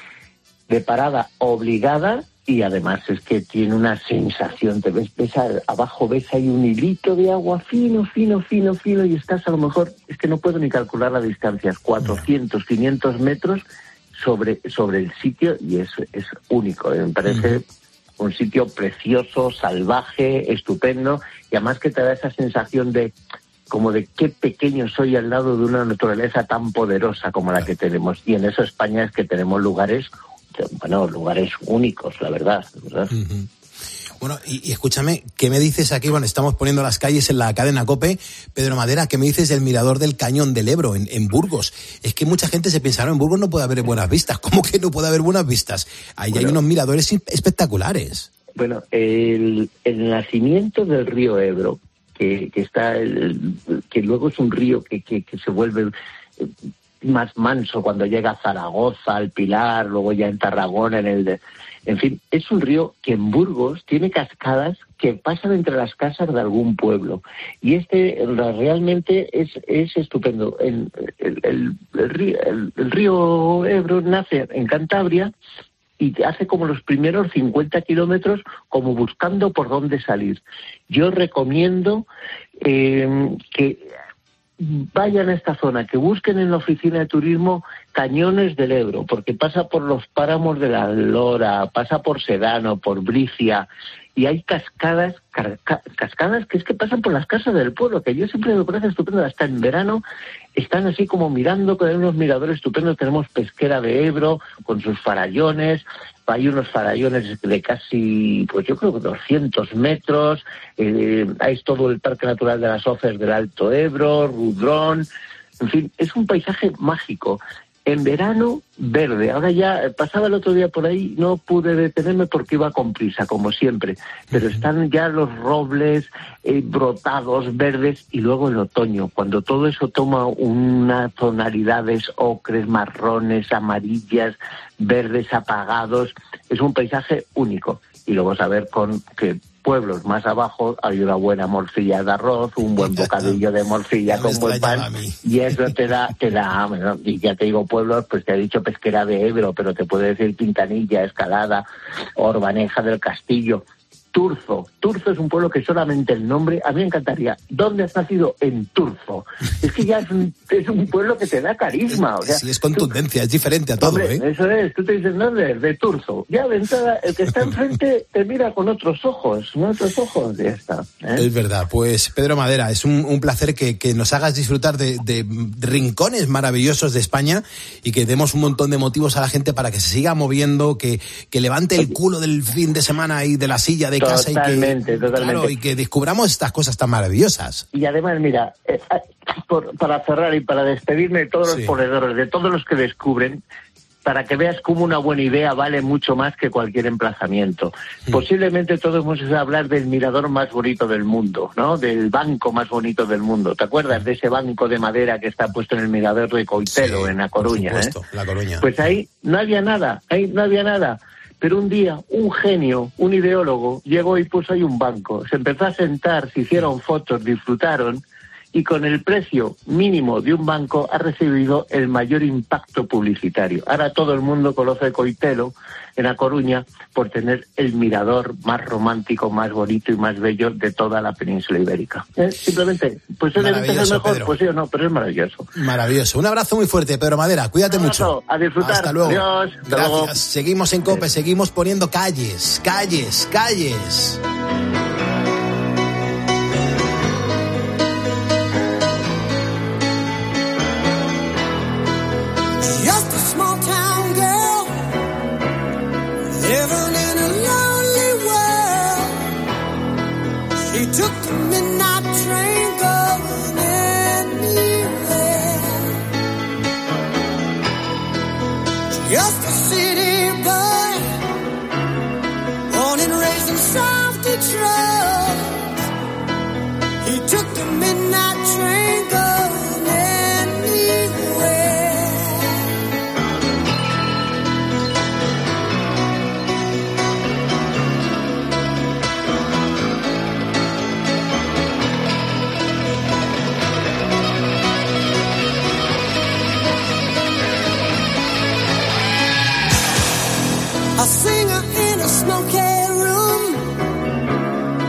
de parada obligada. Y además es que tiene una sensación, te ves, ves abajo, ves ahí un hilito de agua fino, fino, fino, fino, y estás a lo mejor, es que no puedo ni calcular las distancias, cuatrocientos, quinientos metros sobre, sobre el sitio, y es, es único, ¿eh? Me parece uh-huh. un sitio precioso, salvaje, estupendo, y además que te da esa sensación de como de qué pequeño soy al lado de una naturaleza tan poderosa como la que tenemos. Y en eso España es que tenemos lugares... Bueno, lugares únicos, la verdad. ¿verdad? Uh-huh. Bueno, y, y escúchame, ¿qué me dices aquí? Bueno, estamos poniendo las calles en la cadena COPE. Pedro Madera, ¿qué me dices del Mirador del Cañón del Ebro en, en Burgos? Es que mucha gente se piensa, no, en Burgos no puede haber buenas vistas. ¿Cómo que no puede haber buenas vistas? Ahí bueno, hay unos miradores espectaculares. Bueno, el, el nacimiento del río Ebro, que, que está, el, que luego es un río que, que, que se vuelve... más manso cuando llega a Zaragoza, al Pilar, luego ya en Tarragona, en el de... En fin, es un río que en Burgos tiene cascadas que pasan entre las casas de algún pueblo. Y este realmente es, es estupendo. El, el, el, el, río, el, el río Ebro nace en Cantabria y hace como los primeros cincuenta kilómetros como buscando por dónde salir. Yo recomiendo eh, que... vayan a esta zona, que busquen en la oficina de turismo Cañones del Ebro, porque pasa por los páramos de la Lora, pasa por Sedano, por Bricia, y hay cascadas, ca- cascadas que es que pasan por las casas del pueblo, que yo siempre me parece estupendo. Hasta en verano están así como mirando, con unos miradores estupendos. Tenemos Pesquera de Ebro, con sus farallones, hay unos farallones de casi, pues yo creo que doscientos metros, eh, hay todo el Parque Natural de las Hoces del Alto Ebro, Rudrón, en fin, es un paisaje mágico. En verano, verde. Ahora ya, pasaba el otro día por ahí, no pude detenerme porque iba con prisa, como siempre. Pero están ya los robles eh, brotados, verdes, y luego el otoño, cuando todo eso toma unas tonalidades ocres, marrones, amarillas, verdes apagados. Es un paisaje único. Y luego saber con que pueblos más abajo hay una buena morcilla de arroz, un buen bocadillo de morcilla con buen pan, y eso te da, te da, bueno, y ya te digo pueblos, pues te he dicho Pesquera de Ebro, pero te puede decir Quintanilla, Escalada, Orbaneja del Castillo, Turzo. Turzo es un pueblo que solamente el nombre, a mí me encantaría. ¿Dónde has nacido? En Turzo. Es que ya es un, es un pueblo que te da carisma. O sea, sí, es contundencia, tú, es diferente a todo, hombre, ¿eh? Eso es, tú te dices, ¿dónde es? De Turzo. Ya de entrada, el que está enfrente te mira con otros ojos, ¿no? Otros ojos, ya está. ¿eh? Es verdad. Pues, Pedro Madera, es un, un placer que, que nos hagas disfrutar de, de, de rincones maravillosos de España y que demos un montón de motivos a la gente para que se siga moviendo, que, que levante el culo del fin de semana y de la silla de casa totalmente, y que, totalmente. Claro, y que descubramos estas cosas tan maravillosas. Y además, mira, eh, por, para cerrar y para despedirme de todos sí. los ponedores, de todos los que descubren, para que veas cómo una buena idea vale mucho más que cualquier emplazamiento. Mm. Posiblemente todos hemos oído hablar del mirador más bonito del mundo, ¿no? Del banco más bonito del mundo. ¿Te acuerdas de ese banco de madera que está puesto en el mirador de Coitelo, sí, en La Coruña? Por supuesto, ¿eh? La Coruña. Pues ahí no había nada, ahí no había nada. Pero un día, un genio, un ideólogo, llegó y puso ahí un banco. Se empezó a sentar, se hicieron fotos, disfrutaron, y con el precio mínimo de un banco ha recibido el mayor impacto publicitario. Ahora todo el mundo conoce Coitelo, en A Coruña, por tener el mirador más romántico, más bonito y más bello de toda la península ibérica. ¿Eh? Simplemente, pues obviamente es el mejor, Pedro. Pues sí o no, pero es maravilloso. Maravilloso. Un abrazo muy fuerte, Pedro Madera. Cuídate Un abrazo, mucho. A disfrutar. Hasta luego. Adiós. Hasta Gracias. Luego. Seguimos en COPE, seguimos poniendo calles, calles, calles. Just a small town girl living in a lonely world. She took the midnight train going anywhere. Just a city boy, born and raised in South Detroit. He took the midnight train going anywhere. A singer in a smoky room,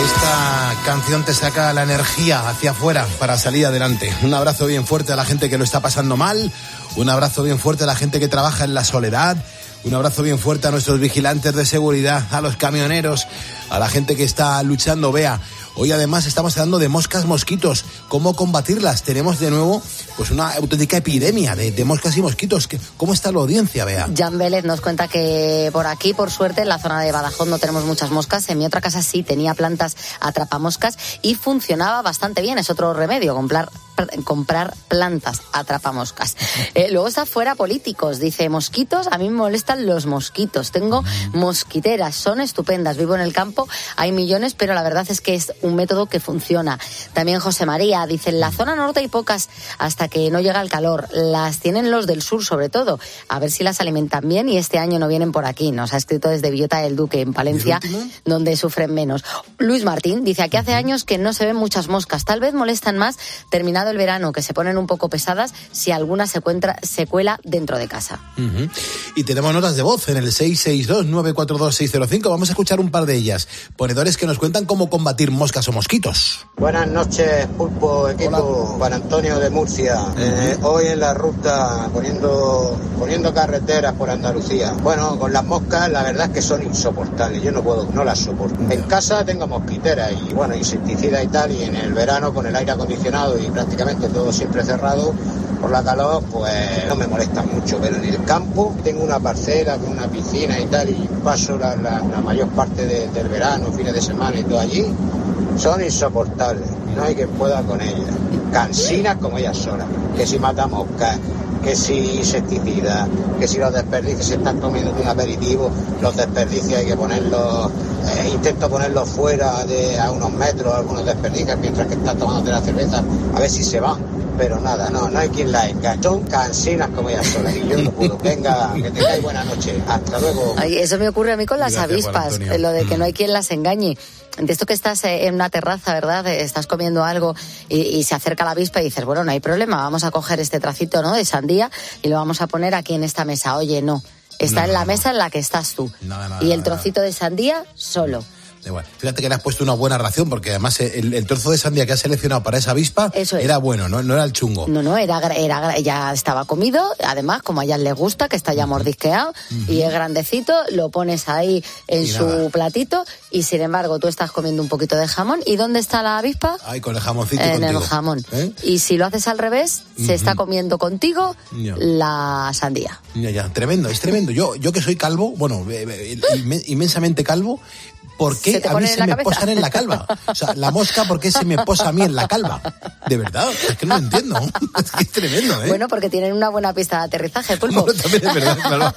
Esta canción te saca la energía hacia afuera para salir adelante. Un abrazo bien fuerte a la gente que lo está pasando mal, un abrazo bien fuerte a la gente que trabaja en la soledad, un abrazo bien fuerte a nuestros vigilantes de seguridad, a los camioneros, a la gente que está luchando. Vea, hoy además estamos hablando de moscas mosquitos, cómo combatirlas. Tenemos de nuevo pues una auténtica epidemia de, de moscas y mosquitos. ¿Cómo está la audiencia, Bea? Jan Vélez nos cuenta que por aquí, por suerte, en la zona de Badajoz no tenemos muchas moscas. En mi otra casa sí tenía plantas atrapamoscas y funcionaba bastante bien. Es otro remedio, comprar comprar plantas atrapamoscas. Eh, luego está fuera políticos. Dice, mosquitos, a mí me molestan los mosquitos. Tengo mosquiteras, son estupendas. Vivo en el campo, hay millones, pero la verdad es que es un método que funciona. También José María dice, en la zona norte hay pocas hasta que no llega el calor. Las tienen los del sur, sobre todo. A ver si las alimentan bien y este año no vienen por aquí. Nos ha escrito desde Villota del Duque, en Palencia, donde sufren menos. Luis Martín dice, aquí hace años que no se ven muchas moscas. Tal vez molestan más terminado el verano, que se ponen un poco pesadas si alguna se, encuentra, se cuela dentro de casa. Uh-huh. Y tenemos notas de voz en el seis seis dos, nueve cuatro dos, seis cero cinco. Vamos a escuchar un par de ellas. Ponedores que nos cuentan cómo combatir moscas o mosquitos. Buenas noches, Pulpo, equipo. Hola. Juan Antonio de Murcia. Uh-huh. Eh, hoy en la ruta poniendo, poniendo carreteras por Andalucía. Bueno, con las moscas la verdad es que son insoportables. Yo no puedo, no las soporto. En casa tengo mosquiteras y bueno, insecticida y tal, y en el verano con el aire acondicionado y prácticamente todo siempre cerrado por la calor, pues no me molesta mucho, pero en el campo tengo una parcela con una piscina y tal, y paso la, la, la mayor parte de, del verano, fines de semana y todo allí, son insoportables, no hay quien pueda con ellas, cansinas como ellas solas, que si mata moscas, que si insecticida, que si los desperdicios se están comiendo de un aperitivo, los desperdicios hay que ponerlos, eh, intento ponerlos fuera de a unos metros, algunos desperdicios, mientras que están tomando la cerveza, a ver si se van, pero nada, no, no hay quien las engañe, son cansinas como ellas solas, y yo no puedo. Venga, que tengáis buena noche, hasta luego. Ay, eso me ocurre a mí con las Gracias, avispas, lo de que no hay quien las engañe. De esto que estás en una terraza, ¿verdad? Estás comiendo algo y, y se acerca la avispa y dices, bueno, no hay problema, vamos a coger este trocito, ¿no?, de sandía y lo vamos a poner aquí en esta mesa. Oye, no, está no, en la no, mesa no. en la que estás tú. Nada, nada, y el trocito nada. de sandía solo. Igual. Fíjate que le has puesto una buena ración, porque además el, el trozo de sandía que has seleccionado para esa avispa Eso es. era bueno, ¿no? No era el chungo. No, no, era, era ya estaba comido, además, como a ellas les gusta, que está ya mordisqueado, uh-huh. y es grandecito, lo pones ahí en y su nada. platito, y sin embargo tú estás comiendo un poquito de jamón. ¿Y dónde está la avispa? Ay, con el jamoncito En contigo. el jamón. ¿Eh? Y si lo haces al revés, uh-huh. se está comiendo contigo ya. la sandía. Ya, ya, tremendo, es tremendo. Yo, yo que soy calvo, bueno, eh, eh, inmensamente calvo, ¿por qué a mí se me cabeza? posan en la calva? O sea, la mosca, ¿por qué se me posa a mí en la calva? De verdad, es que no lo entiendo. Es que es tremendo, ¿eh? Bueno, porque tienen una buena pista de aterrizaje, Pulpo. Bueno, también es verdad, claro.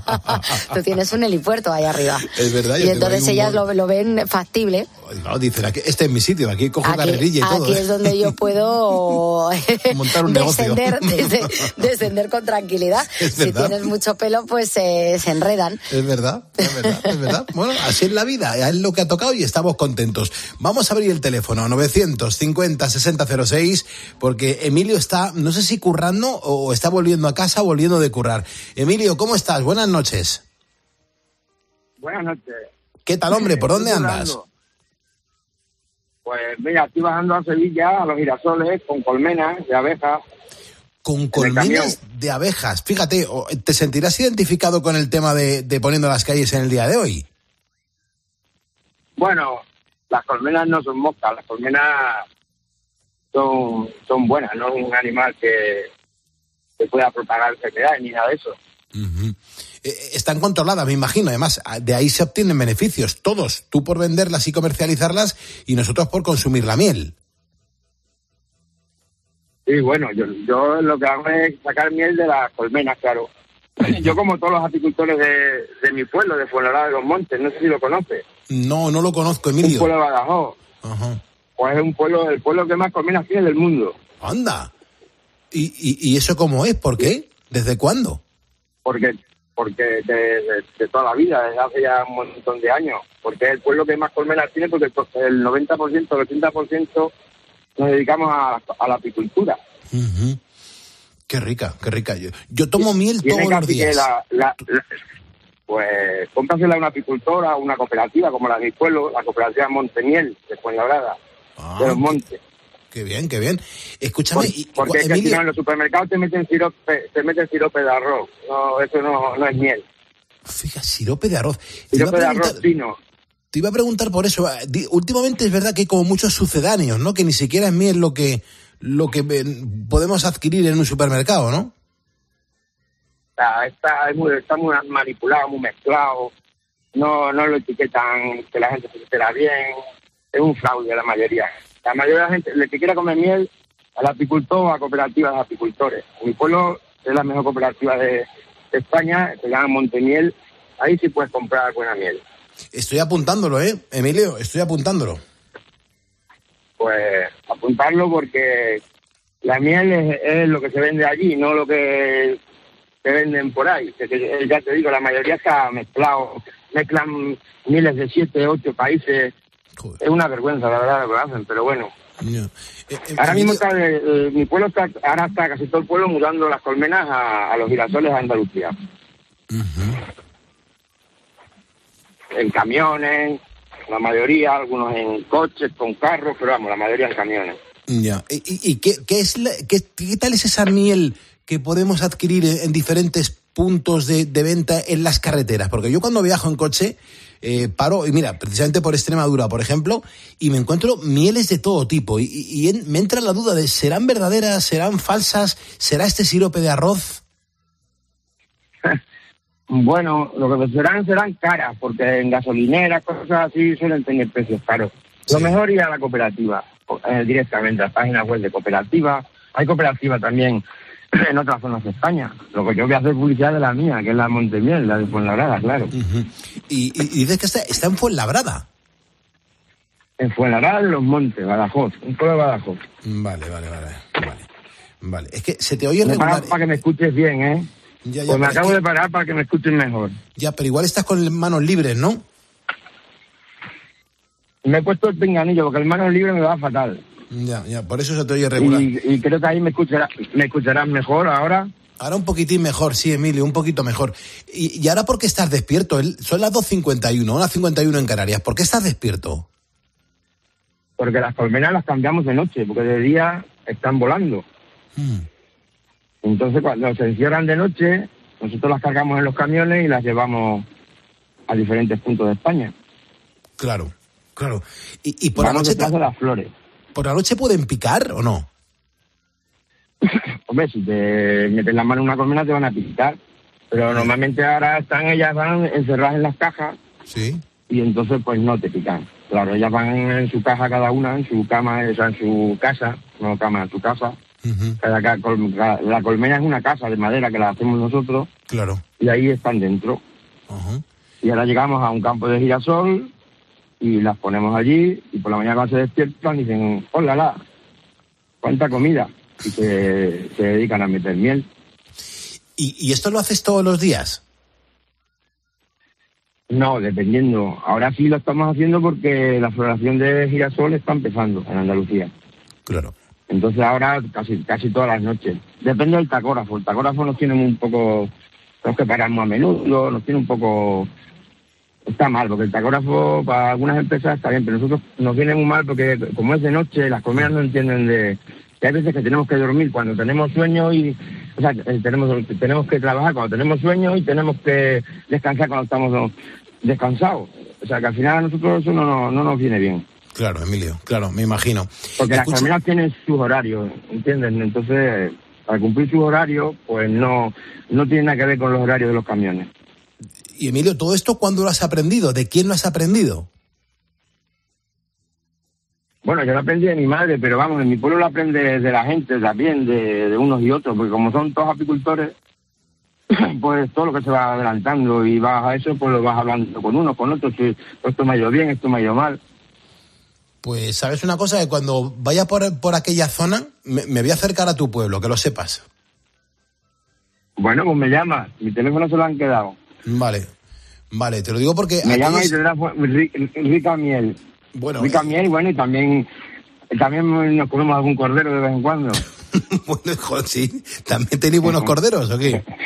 Tú tienes un helipuerto ahí arriba. Es verdad. Y entonces ellas lo, lo ven factible. No, dicen, aquí, este es mi sitio, aquí cojo aquí, carrerilla y todo. Aquí es donde yo puedo montar un descender, negocio. Des, descender con tranquilidad. Si tienes mucho pelo, pues eh, se enredan. Es verdad, es verdad, es verdad. Bueno, así es la vida, es lo que ha tocado y estamos contentos. Vamos a abrir el teléfono, novecientos cincuenta sesenta cero seis, porque Emilio está, no sé si currando o está volviendo a casa, volviendo de currar. Emilio, ¿cómo estás? Buenas noches. Buenas noches. ¿Qué tal, hombre? ¿Por dónde andas? Pues mira, estoy bajando a Sevilla, a los girasoles, con colmenas de abejas. Con colmenas de abejas. Fíjate, ¿te sentirás identificado con el tema de, de poniendo las calles en el día de hoy? Bueno, las colmenas no son moscas, las colmenas son, son buenas, no es un animal que, que pueda propagar enfermedades ni nada de eso. Uh-huh. Están controladas, me imagino, además, de ahí se obtienen beneficios, todos, tú por venderlas y comercializarlas y nosotros por consumir la miel. Sí, bueno, yo, yo lo que hago es sacar miel de las colmenas, claro. Yo como todos los apicultores de, de mi pueblo, de Fuenlabrada de los Montes, no sé si lo conoces. No, no lo conozco, Emilio. Un pueblo de Badajoz. Ajá. Pues es un pueblo, el pueblo que más colmenas tiene del mundo. Anda. ¿Y, y, y eso cómo es? ¿Por qué? ¿Desde cuándo? Porque porque de, de, de toda la vida, desde hace ya un montón de años. Porque es el pueblo que más colmenas tiene, porque el noventa por ciento, el ochenta por ciento nos dedicamos a, a la apicultura. Uh-huh. Qué rica, qué rica. Yo, yo tomo miel todos los días. La, la, la, pues cómprasela a una apicultora, a una cooperativa como la de mi pueblo, la cooperativa Montemiel, de Fuenlabrada, ah, de los Montes. Qué bien, qué bien. Escúchame, Por, y, porque es que Emilio... si no, en los supermercados te meten sirope, te meten sirope de arroz. No, eso no, no es miel. Fíjate, sirope de arroz. Sirope de arroz fino. Te iba a preguntar por eso. Últimamente es verdad que hay como muchos sucedáneos, ¿no? Que ni siquiera es miel lo que lo que podemos adquirir en un supermercado, ¿no? Está, está, muy, está muy manipulado, muy mezclado. No, no lo etiquetan que la gente se entera bien. Es un fraude la mayoría. La mayoría de la gente, el que quiera comer miel, al apicultor o a cooperativas de apicultores. En mi pueblo es la mejor cooperativa de, de España, se llama Montemiel. Ahí sí puedes comprar buena miel. Estoy apuntándolo, ¿eh, Emilio? Estoy apuntándolo. Pues apuntarlo porque la miel es, es lo que se vende allí, no lo que se venden por ahí. Que, que, ya te digo, la mayoría está mezclado, mezclan miles de siete, ocho países. Joder. Es una vergüenza, la verdad, lo que hacen, pero bueno. No. Eh, eh, ahora Emilio... mismo está, eh, mi pueblo está, ahora está casi todo el pueblo mudando las colmenas a, a los girasoles de Andalucía. Uh-huh. En camiones, la mayoría, algunos en coches, con carros, pero vamos, la mayoría en camiones. Ya. ¿Y, y, y qué, qué, es la, qué, qué tal es esa miel que podemos adquirir en, en diferentes puntos de, de venta en las carreteras? Porque yo cuando viajo en coche eh, paro, y mira, precisamente por Extremadura, por ejemplo, y me encuentro mieles de todo tipo. Y, y, y en, me entra la duda de, ¿serán verdaderas, serán falsas? ¿Será este sirope de arroz? Bueno, lo que serán serán caras, porque en gasolineras, cosas así, suelen tener precios caros. Sí. Lo mejor ir a la cooperativa, eh, directamente a la página web de cooperativa. Hay cooperativa también en otras zonas de España. Lo que yo voy a hacer publicidad de la mía, que es la Montemiel, la de Fuenlabrada, claro. Uh-huh. Y, y, y dices que está, está en Fuenlabrada. En Fuenlabrada, en Los Montes, Badajoz, un pueblo de Badajoz. Vale, vale, vale, vale. Vale, es que se te oye regular. Para, para que me escuches bien, ¿eh? Ya, ya, pues me acabo que... de parar para que me escuchen mejor. Ya, pero igual estás con manos libres, ¿no? Me he puesto el pinganillo porque el manos libres me va fatal. Ya, ya, por eso se te oye regular. Y, y creo que ahí me escucharás me escucharás mejor ahora. Ahora un poquitín mejor, sí, Emilio, un poquito mejor. ¿Y, y ahora por qué estás despierto? Son las dos cincuenta y uno, una cincuenta y uno en Canarias. ¿Por qué estás despierto? Porque las colmenas las cambiamos de noche, porque de día están volando. Hmm. Entonces, cuando se encierran de noche, nosotros las cargamos en los camiones y las llevamos a diferentes puntos de España. Claro, claro. ¿Y, y por Vamos la noche de las flores? ¿Por la noche pueden picar o no? Hombre, si te metes la mano en una colmena te van a picar. Pero sí. Normalmente ahora están ellas van encerradas en las cajas. Sí. Y entonces pues no te pican. Claro, ellas van en su caja cada una, en su cama, o sea, en su casa, no cama, en su casa. Uh-huh. Cada, cada, la colmena es una casa de madera que la hacemos nosotros. Claro. Y ahí están dentro. Uh-huh. Y ahora llegamos a un campo de girasol y las ponemos allí y por la mañana cuando se despiertan dicen, hola, la, cuánta comida. Y se, se dedican a meter miel. ¿Y, ¿Y esto lo haces todos los días? No, dependiendo. Ahora sí lo estamos haciendo porque la floración de girasol está empezando en Andalucía. Claro. Entonces ahora casi casi todas las noches. Depende del tacógrafo. El tacógrafo nos tiene un poco... Tenemos que parar muy a menudo, nos tiene un poco... Está mal, porque el tacógrafo para algunas empresas está bien, pero nosotros nos viene muy mal porque como es de noche, las colmenas no entienden de... que hay veces que tenemos que dormir cuando tenemos sueño y... O sea, tenemos, tenemos que trabajar cuando tenemos sueño y tenemos que descansar cuando estamos descansados. O sea, que al final a nosotros eso no, no, no nos viene bien. Claro, Emilio, claro, me imagino. Porque Escucha... las colmenas tienen sus horarios, ¿entienden? Entonces, para cumplir sus horarios, pues no, no tiene nada que ver con los horarios de los camiones. Y Emilio, ¿todo esto cuándo lo has aprendido? ¿De quién lo has aprendido? Bueno, yo lo aprendí de mi madre, pero vamos, en mi pueblo lo aprende de la gente también, de, de unos y otros, porque como son todos apicultores, pues todo lo que se va adelantando y vas a eso, pues lo vas hablando con unos, con otros, si esto me ha ido bien, esto me ha ido mal. Pues, ¿sabes una cosa? Que cuando vaya por, por aquella zona, me, me voy a acercar a tu pueblo, que lo sepas. Bueno, pues me llamas, mi teléfono se lo han quedado. Vale, vale, te lo digo porque... Me llamas y te da rica miel. Bueno, rica eh... miel, bueno, y también, también nos comemos algún cordero de vez en cuando. Bueno, joder, sí, ¿también tenéis buenos corderos o qué?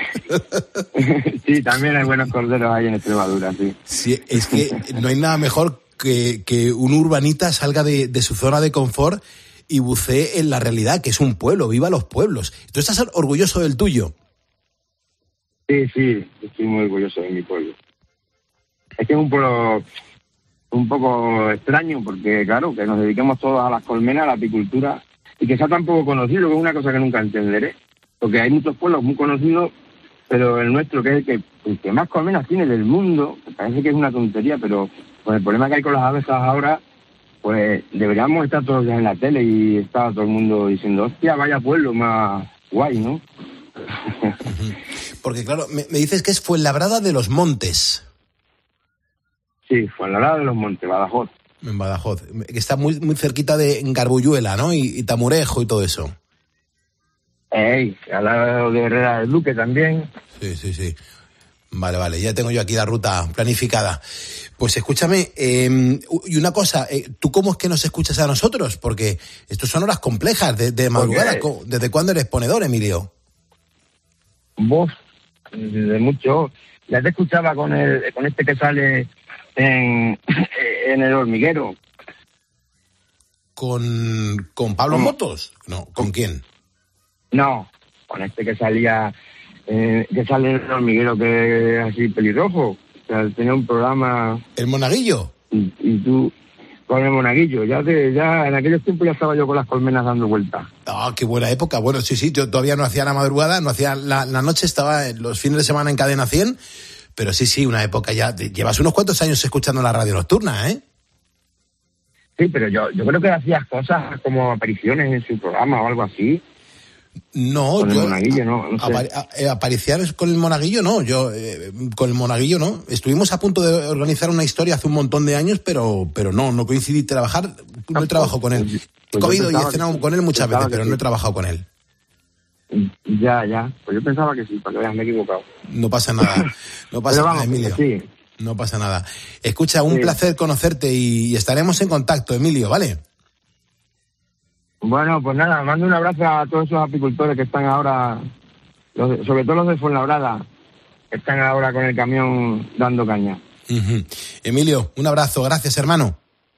Sí, también hay buenos corderos ahí en Extremadura, sí. Sí, es que no hay nada mejor que, que un urbanita salga de, de su zona de confort y bucee en la realidad, que es un pueblo, viva los pueblos. ¿Tú estás orgulloso del tuyo? Sí, sí, estoy muy orgulloso de mi pueblo. Es que es un pueblo un poco extraño, porque claro, que nos dediquemos todos a las colmenas, a la apicultura, y que sea tan poco conocido, que es una cosa que nunca entenderé. Porque hay muchos pueblos muy conocidos, pero el nuestro, que es el que, el que más colmenas tiene del mundo, me parece que es una tontería, pero pues el problema que hay con las abejas ahora, pues deberíamos estar todos ya en la tele y está todo el mundo diciendo, hostia, vaya pueblo más guay, ¿no? Porque claro, me, me dices que es Fuenlabrada de los Montes. Sí, Fuenlabrada de los Montes, Badajoz. En Badajoz, que está muy muy cerquita de Garbulluela, ¿no? Y, y Tamurejo y todo eso. Ey, al lado de Herrera del Duque también. Sí, sí, sí. Vale, vale, ya tengo yo aquí la ruta planificada. Pues escúchame, eh, y una cosa, eh, ¿tú cómo es que nos escuchas a nosotros? Porque estos son horas complejas de, de madrugada. ¿Desde cuándo eres ponedor, Emilio? Vos, desde mucho. Ya te escuchaba con el con este que sale en, en El Hormiguero. ¿Con, con Pablo ¿Cómo? Motos? No, ¿con quién? No, con este que salía, eh, que sale en El Hormiguero, que es así pelirrojo. O sea, tenía un programa... ¿El Monaguillo? Y, y tú, con el Monaguillo. Ya, te, ya en aquellos tiempos ya estaba yo con las colmenas dando vueltas. Ah, qué buena época. Bueno, sí, sí, yo todavía no hacía la madrugada, no hacía la, la noche, estaba en los fines de semana en Cadena cien, pero sí, sí, una época ya. Llevas unos cuantos años escuchando la radio nocturna, ¿eh? Sí, pero yo, yo creo que hacías cosas como apariciones en su programa o algo así. No, con yo. El Monaguillo, no, no sé. Apar, apariciar con el Monaguillo, no. Yo, eh, con el Monaguillo, no. Estuvimos a punto de organizar una historia hace un montón de años, pero, pero no, no coincidí trabajar. No he trabajado con él. He comido y he cenado que, con él muchas veces, pero sí. No he trabajado con él. Ya, ya. Pues yo pensaba que sí, para que veas, me he equivocado. No pasa nada. No pasa nada, Emilio. Sí. No pasa nada. Escucha, un sí. placer conocerte y estaremos en contacto, Emilio, ¿vale? Bueno, pues nada, mando un abrazo a todos esos apicultores que están ahora, los, sobre todo los de Fuenlabrada, que están ahora con el camión dando caña. Uh-huh. Emilio, un abrazo, gracias, hermano.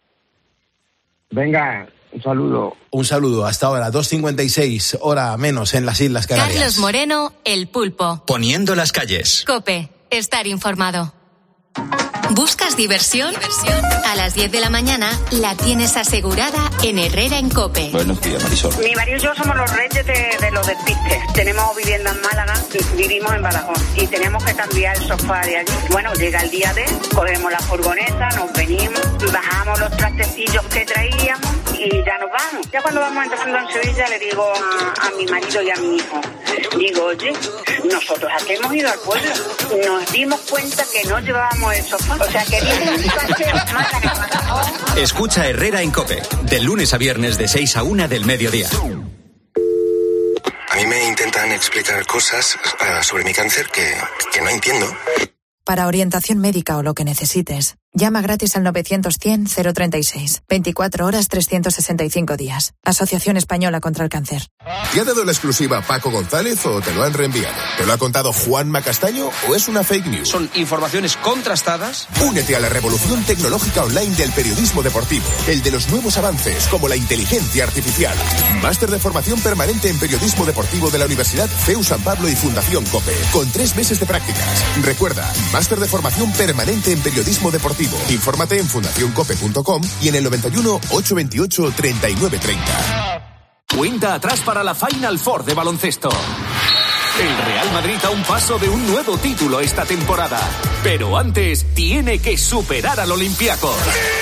Venga, un saludo. Un saludo, hasta ahora, dos cincuenta y seis, hora menos en las Islas Canarias. Carlos Moreno, El Pulpo. Poniendo las calles. COPE, estar informado. ¿Buscas diversión? ¿Diversión? A las diez de la mañana la tienes asegurada en Herrera en COPE. Buenos días, Marisol. Mi marido y yo somos los reyes de, de los despistes. Tenemos vivienda en Málaga, vivimos en Badajoz y tenemos que cambiar el sofá de allí. Bueno, llega el día de, cogemos la furgoneta, nos venimos, bajamos los trastecillos que traíamos y ya nos vamos. Ya cuando vamos entrando en Sevilla le digo a, a mi marido y a mi hijo, digo, oye, nosotros aquí hemos ido al pueblo, nos dimos cuenta que no llevábamos el sofá. O sea, que viene un paseo más. Escucha Herrera en COPE, de lunes a viernes de seis a una del mediodía. A mí me intentan explicar cosas uh, sobre mi cáncer que, que no entiendo. Para orientación médica o lo que necesites, llama gratis al novecientos cien cero treinta y seis. veinticuatro horas, trescientos sesenta y cinco días. Asociación Española contra el Cáncer. ¿Te ha dado la exclusiva Paco González o te lo han reenviado? ¿Te lo ha contado Juanma Castaño o es una fake news? Son informaciones contrastadas. Únete a la revolución tecnológica online del periodismo deportivo. El de los nuevos avances, como la inteligencia artificial. Máster de formación permanente en periodismo deportivo de la Universidad C E U San Pablo y Fundación COPE. Con tres meses de prácticas. Recuerda, máster de formación permanente en periodismo deportivo. Infórmate en fundación cope punto com y en el noventa y uno, ochocientos veintiocho, treinta y nueve treinta. Cuenta atrás para la Final Four de baloncesto. El Real Madrid a un paso de un nuevo título esta temporada. Pero antes tiene que superar al Olympiacos.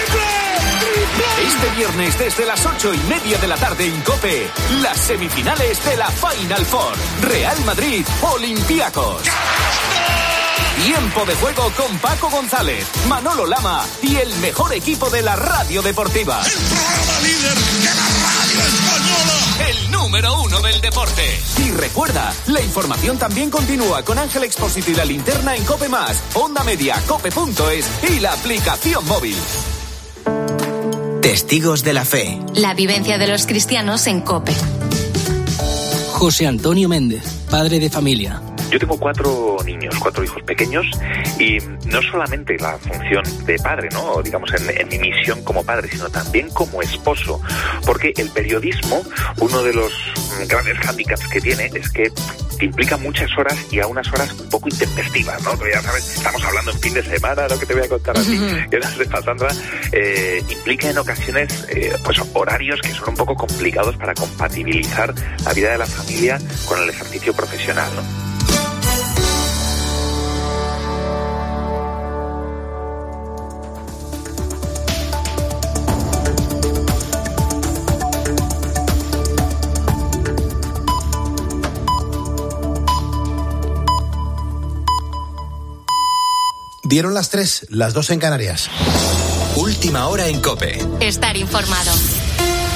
Este viernes desde las ocho y media de la tarde en COPE, las semifinales de la Final Four. Real Madrid, Olympiacos. Tiempo de juego con Paco González, Manolo Lama y el mejor equipo de la radio deportiva. El programa líder de la radio española. El número uno del deporte. Y recuerda, la información también continúa con Ángel Expósito y la linterna en COPE Más, Onda Media, cope punto es y la aplicación móvil. Testigos de la fe. La vivencia de los cristianos en COPE. José Antonio Méndez, padre de familia. Yo tengo cuatro niños, cuatro hijos pequeños, y no solamente la función de padre, ¿no? Digamos, en, en mi misión como padre, sino también como esposo, porque el periodismo, uno de los grandes hándicaps que tiene es que te implica muchas horas y a unas horas un poco intempestivas, ¿no? Pero ya sabes, estamos hablando en fin de semana, lo que te voy a contar a ti, que no sepa, Sandra, eh, implica en ocasiones eh, pues horarios que son un poco complicados para compatibilizar la vida de la familia con el ejercicio profesional, ¿no? Dieron las tres, las dos en Canarias. Última hora en COPE. Estar informado.